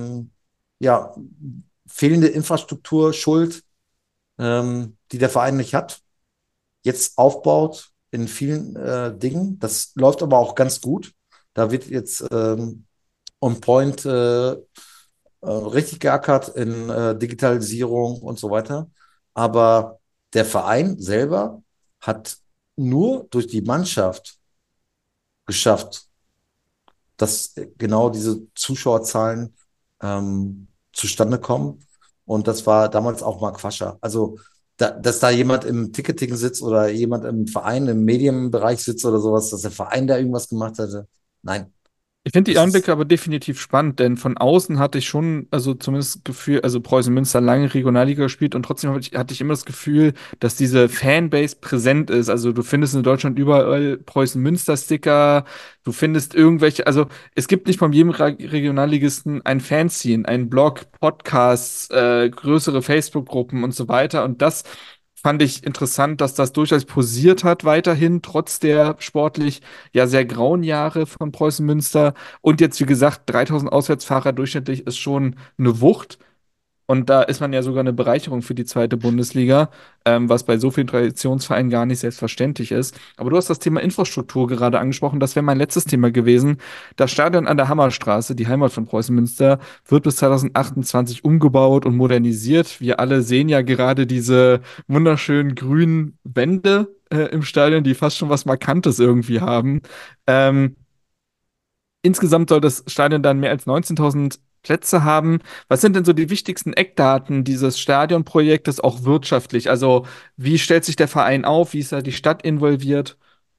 ja, fehlende Infrastruktur schuld, die der Verein nicht hat, jetzt aufbaut in vielen Dingen. Das läuft aber auch ganz gut. Da wird jetzt on point richtig geackert in Digitalisierung und so weiter. Aber der Verein selber hat nur durch die Mannschaft geschafft, dass genau diese Zuschauerzahlen zustande kommen. Und das war damals auch Marc Fascher. Also, dass da jemand im Ticketing sitzt oder jemand im Verein, im Medienbereich sitzt oder sowas, dass der Verein da irgendwas gemacht hätte. Nein, Ich finde die das Einblicke ist. aber definitiv spannend, denn von außen hatte ich schon, also zumindest das Gefühl, also Preußen Münster lange Regionalliga gespielt und trotzdem hatte ich immer das Gefühl, dass diese Fanbase präsent ist. Also du findest in Deutschland überall Preußen Münster Sticker, du findest irgendwelche, also es gibt nicht von jedem Regionalligisten ein Fanzine, einen Blog, Podcasts, größere Facebook-Gruppen und so weiter. Und das fand ich interessant, dass das durchaus posiert hat weiterhin, trotz der sportlich ja sehr grauen Jahre von Preußen Münster. Und jetzt, wie gesagt, 3000 Auswärtsfahrer durchschnittlich ist schon eine Wucht. Und da ist man ja sogar eine Bereicherung für die zweite Bundesliga, was bei so vielen Traditionsvereinen gar nicht selbstverständlich ist. Aber du hast das Thema Infrastruktur gerade angesprochen. Das wäre mein letztes Thema gewesen. Das Stadion an der Hammerstraße, die Heimat von Preußen Münster, wird bis 2028 umgebaut und modernisiert. Wir alle sehen ja gerade diese wunderschönen grünen Wände im Stadion, die fast schon was Markantes irgendwie haben. Ähm, Insgesamt soll das Stadion dann mehr als 19.000 Plätze haben. Was sind denn so die wichtigsten Eckdaten dieses Stadionprojektes, auch wirtschaftlich? Also, wie stellt sich der Verein auf? Wie ist da die Stadt involviert?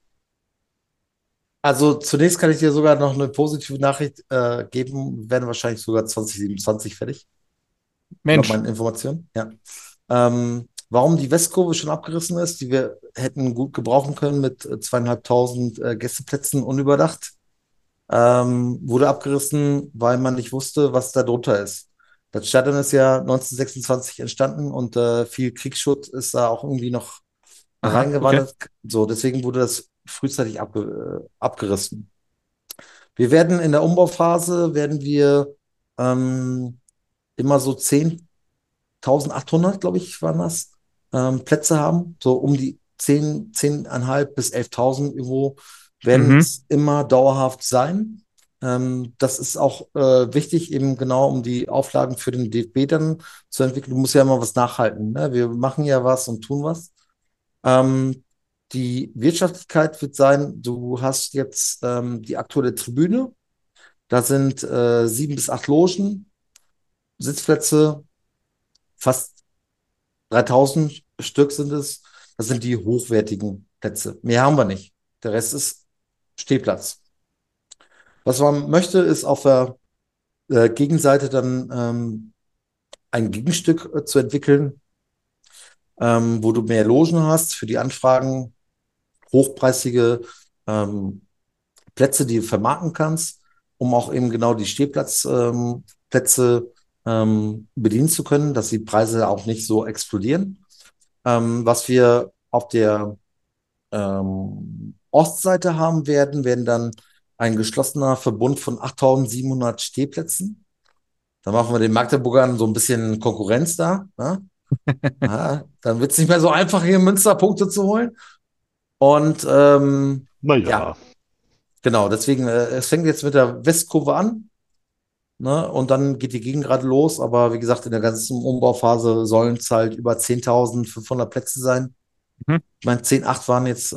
Also zunächst kann ich dir sogar noch eine positive Nachricht geben. Wir werden wahrscheinlich sogar 2027 fertig, laut Mensch. meinen Informationen. Ja. Warum die Westkurve schon abgerissen ist, die wir hätten gut gebrauchen können mit 2.500 Gästeplätzen unüberdacht, wurde abgerissen, weil man nicht wusste, was da drunter ist. Das Stadion ist ja 1926 entstanden und viel Kriegsschutt ist da auch irgendwie noch Aha, okay. reingewandert. So, deswegen wurde das frühzeitig abgerissen. Wir werden in der Umbauphase, werden wir immer so 10 1800, glaube ich, waren das, Plätze haben. So um die 10.500 bis 11.000 irgendwo werden Mhm. es immer dauerhaft sein. Das ist auch wichtig, eben genau um die Auflagen für den DFB dann zu entwickeln. Du musst ja immer was nachhalten. Ne? Wir machen ja was und tun was. Ähm, die Wirtschaftlichkeit wird sein, du hast jetzt die aktuelle Tribüne. Da sind 7 bis 8 Logen, Sitzplätze, fast 3.000 Stück sind es. Das sind die hochwertigen Plätze. Mehr haben wir nicht. Der Rest ist Stehplatz. Was man möchte, ist auf der Gegenseite dann ein Gegenstück zu entwickeln, wo du mehr Logen hast für die Anfragen, hochpreisige Plätze, die du vermarkten kannst, um auch eben genau die Stehplatzplätze bedienen zu können, dass die Preise auch nicht so explodieren. Was wir auf der Ostseite haben werden dann ein geschlossener Verbund von 8.700 Stehplätzen. Da machen wir den Magdeburgern so ein bisschen Konkurrenz da. Ne? Ja, dann wird es nicht mehr so einfach, hier in Münster Punkte zu holen. Und ja, Naja, genau, deswegen, es fängt jetzt mit der Westkurve an, ne? Und dann geht die Gegend gerade los. Aber wie gesagt, in der ganzen Umbauphase sollen es halt über 10.500 Plätze sein. Mhm. Ich meine, 10.8 waren jetzt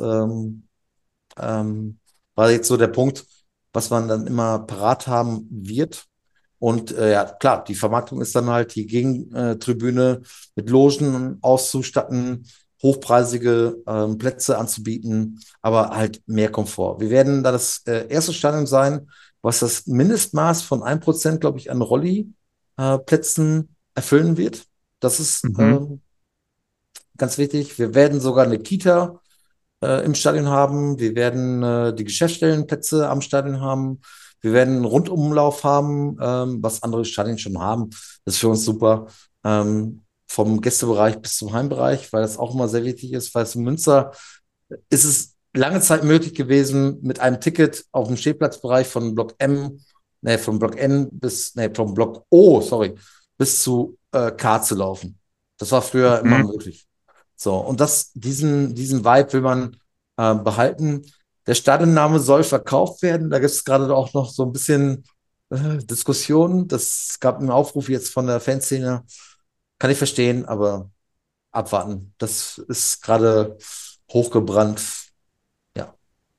war jetzt so der Punkt, was man dann immer parat haben wird. Und ja, klar, die Vermarktung ist dann halt die Gegentribüne mit Logen auszustatten, hochpreisige Plätze anzubieten, aber halt mehr Komfort. Wir werden da das erste Stadion sein, was das Mindestmaß von 1%, glaube ich, an Rolli-Plätzen erfüllen wird. Das ist Mhm. ganz wichtig. Wir werden sogar eine Kita im Stadion haben. Wir werden die Geschäftsstellenplätze am Stadion haben. Wir werden einen Rundumlauf haben, was andere Stadien schon haben. Das ist für uns super. Vom Gästebereich bis zum Heimbereich, weil das auch immer sehr wichtig ist, weil es in Münster ist es lange Zeit möglich gewesen, mit einem Ticket auf dem Stehplatzbereich von Block M, von Block N bis, vom Block O, sorry, bis zu K zu laufen. Das war früher immer Mhm. möglich. So, und diesen Vibe will man behalten. Der Stadionname soll verkauft werden. Da gibt es gerade auch noch so ein bisschen Diskussionen. Das gab einen Aufruf jetzt von der Fanszene. Kann ich verstehen, aber abwarten. Das ist gerade hochgebrannt. Ja.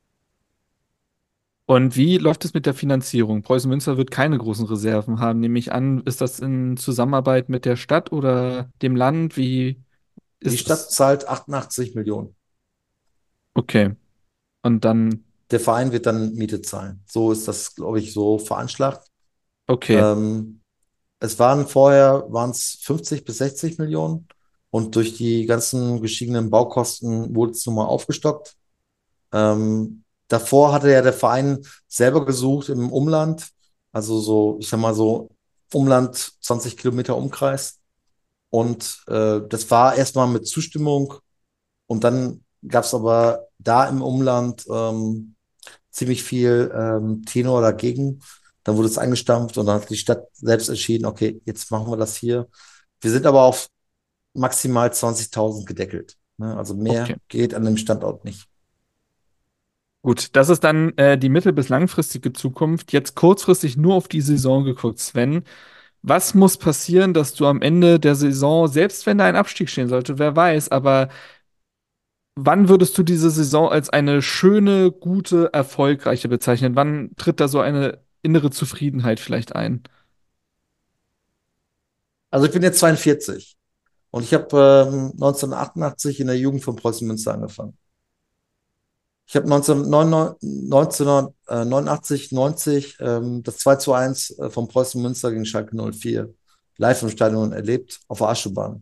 Und wie läuft es mit der Finanzierung? Preußen Münster wird keine großen Reserven haben, nehme ich an. Ist das in Zusammenarbeit mit der Stadt oder dem Land? Wie Die ist Stadt das? zahlt 88 Millionen. Okay. Und dann, Der Verein wird dann Miete zahlen. So ist das, glaube ich, so veranschlagt. okay. Ähm, waren es 50 bis 60 Millionen und durch die ganzen gestiegenen Baukosten wurde es nochmal aufgestockt. Davor hatte ja der Verein selber gesucht im Umland, also so, ich sag mal so, Umland 20 Kilometer Umkreis. Und das war erstmal mit Zustimmung und dann gab es aber da im Umland ziemlich viel Tenor dagegen. Dann wurde es eingestampft und dann hat die Stadt selbst entschieden, okay, jetzt machen wir das hier. Wir sind aber auf maximal 20.000 gedeckelt. Ne? Also Okay. mehr geht an dem Standort nicht. Gut, das ist dann die mittel- bis langfristige Zukunft. Jetzt kurzfristig nur auf die Saison geguckt, Sven. Was muss passieren, dass du am Ende der Saison, selbst wenn da ein Abstieg stehen sollte, wer weiß, aber wann würdest du diese Saison als eine schöne, gute, erfolgreiche bezeichnen? Wann tritt da so eine innere Zufriedenheit vielleicht ein? Also ich bin jetzt 42 und ich habe 1988 in der Jugend von Preußen Münster angefangen. Ich habe 1989, 90 das 2:1 von Preußen Münster gegen Schalke 04 live im Stadion erlebt, auf der Aschebahn.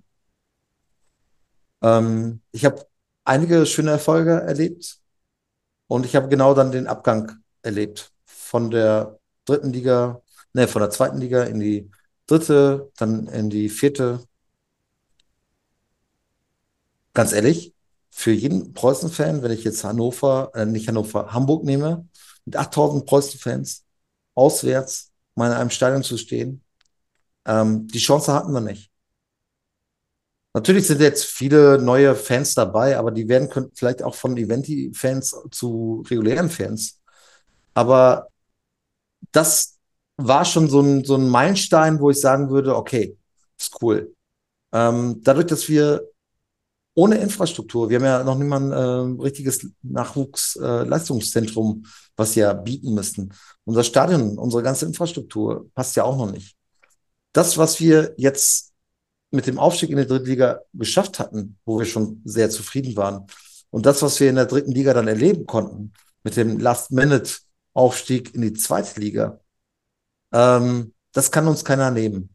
Ich habe einige schöne Erfolge erlebt und ich habe genau dann den Abgang erlebt. Von der dritten Liga, ne, von der zweiten Liga in die dritte, dann in die vierte. Ganz ehrlich, für jeden Preußen-Fan, wenn ich jetzt nicht Hannover, Hamburg nehme, mit 8.000 Preußen-Fans auswärts mal in einem Stadion zu stehen, die Chance hatten wir nicht. Natürlich sind jetzt viele neue Fans dabei, aber die werden vielleicht auch von Eventi-Fans zu regulären Fans. Aber das war schon so ein Meilenstein, wo ich sagen würde, okay, ist cool. Dadurch, dass wir ohne Infrastruktur, wir haben ja noch nicht mal ein richtiges Nachwuchsleistungszentrum, was wir ja bieten müssten. Unser Stadion, unsere ganze Infrastruktur passt ja auch noch nicht. Das, was wir jetzt mit dem Aufstieg in die dritte Liga geschafft hatten, wo wir schon sehr zufrieden waren, und das, was wir in der dritten Liga dann erleben konnten, mit dem Last-Minute-Aufstieg in die zweite Liga, das kann uns keiner nehmen.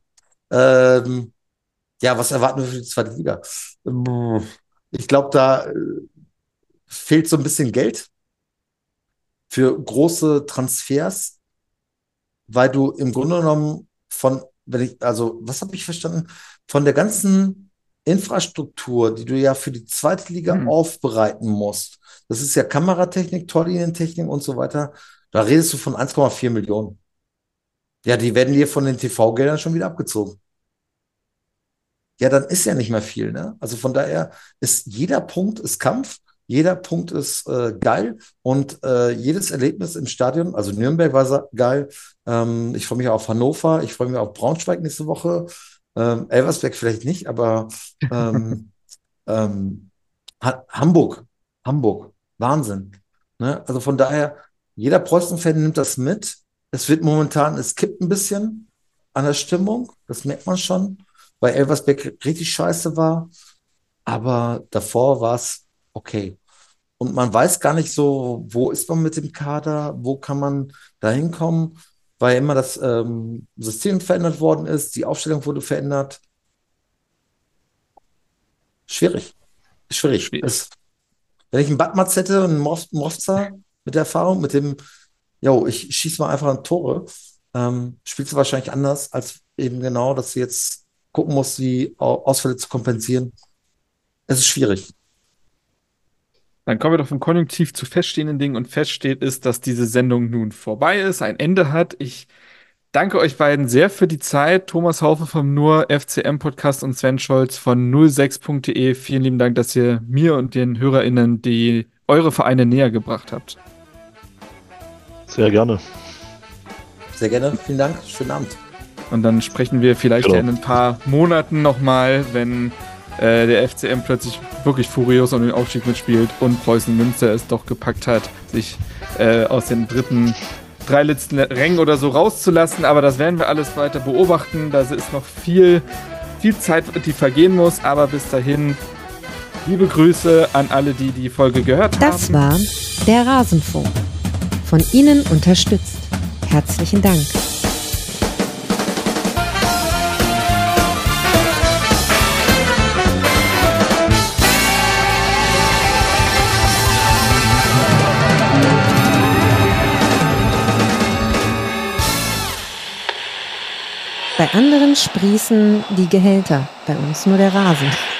Ja, was erwarten wir für die zweite Liga? Ich glaube, da fehlt so ein bisschen Geld für große Transfers, weil du im Grunde genommen was habe ich verstanden? Von der ganzen Infrastruktur, die du ja für die zweite Liga aufbereiten musst, das ist ja Kameratechnik, Torlinientechnik und so weiter, da redest du von 1,4 Millionen. Ja, die werden dir von den TV-Geldern schon wieder abgezogen. Ja, dann ist ja nicht mehr viel, ne? Also von daher ist jeder Punkt ist Kampf, jeder Punkt ist geil und jedes Erlebnis im Stadion, also Nürnberg war geil. Ich freue mich auf Hannover, ich freue mich auf Braunschweig nächste Woche. Elversberg vielleicht nicht, aber Hamburg, Wahnsinn. Ne? Also von daher, jeder Preußen-Fan nimmt das mit. Es kippt ein bisschen an der Stimmung, das merkt man schon, weil Elversberg richtig scheiße war, aber davor war es okay. Und man weiß gar nicht so, wo ist man mit dem Kader, wo kann man da hinkommen, weil immer das System verändert worden ist, die Aufstellung wurde verändert. Schwierig. Wenn ich einen Batmatz hätte, einen Mofza mit der Erfahrung, ich schieße mal einfach an Tore, spielst du wahrscheinlich anders, als eben genau, dass du jetzt gucken musst, die Ausfälle zu kompensieren. Es ist schwierig. Dann kommen wir doch vom Konjunktiv zu feststehenden Dingen. Und feststeht ist, dass diese Sendung nun vorbei ist, ein Ende hat. Ich danke euch beiden sehr für die Zeit. Thomas Haufe vom Nur FCM Podcast und Sven Scholz von 06.de. Vielen lieben Dank, dass ihr mir und den HörerInnen eure Vereine näher gebracht habt. Sehr gerne. Sehr gerne. Vielen Dank. Schönen Abend. Und dann sprechen wir vielleicht in ein paar Monaten nochmal, wenn der FCM plötzlich wirklich furios um den Aufstieg mitspielt und Preußen Münster es doch gepackt hat, sich aus den drei letzten Rängen oder so rauszulassen. Aber das werden wir alles weiter beobachten. Da ist noch viel Zeit, die vergehen muss. Aber bis dahin, liebe Grüße an alle, die die Folge gehört haben. Das war der Rasenfunk. Von Ihnen unterstützt. Herzlichen Dank. Bei anderen sprießen die Gehälter, bei uns nur der Rasen.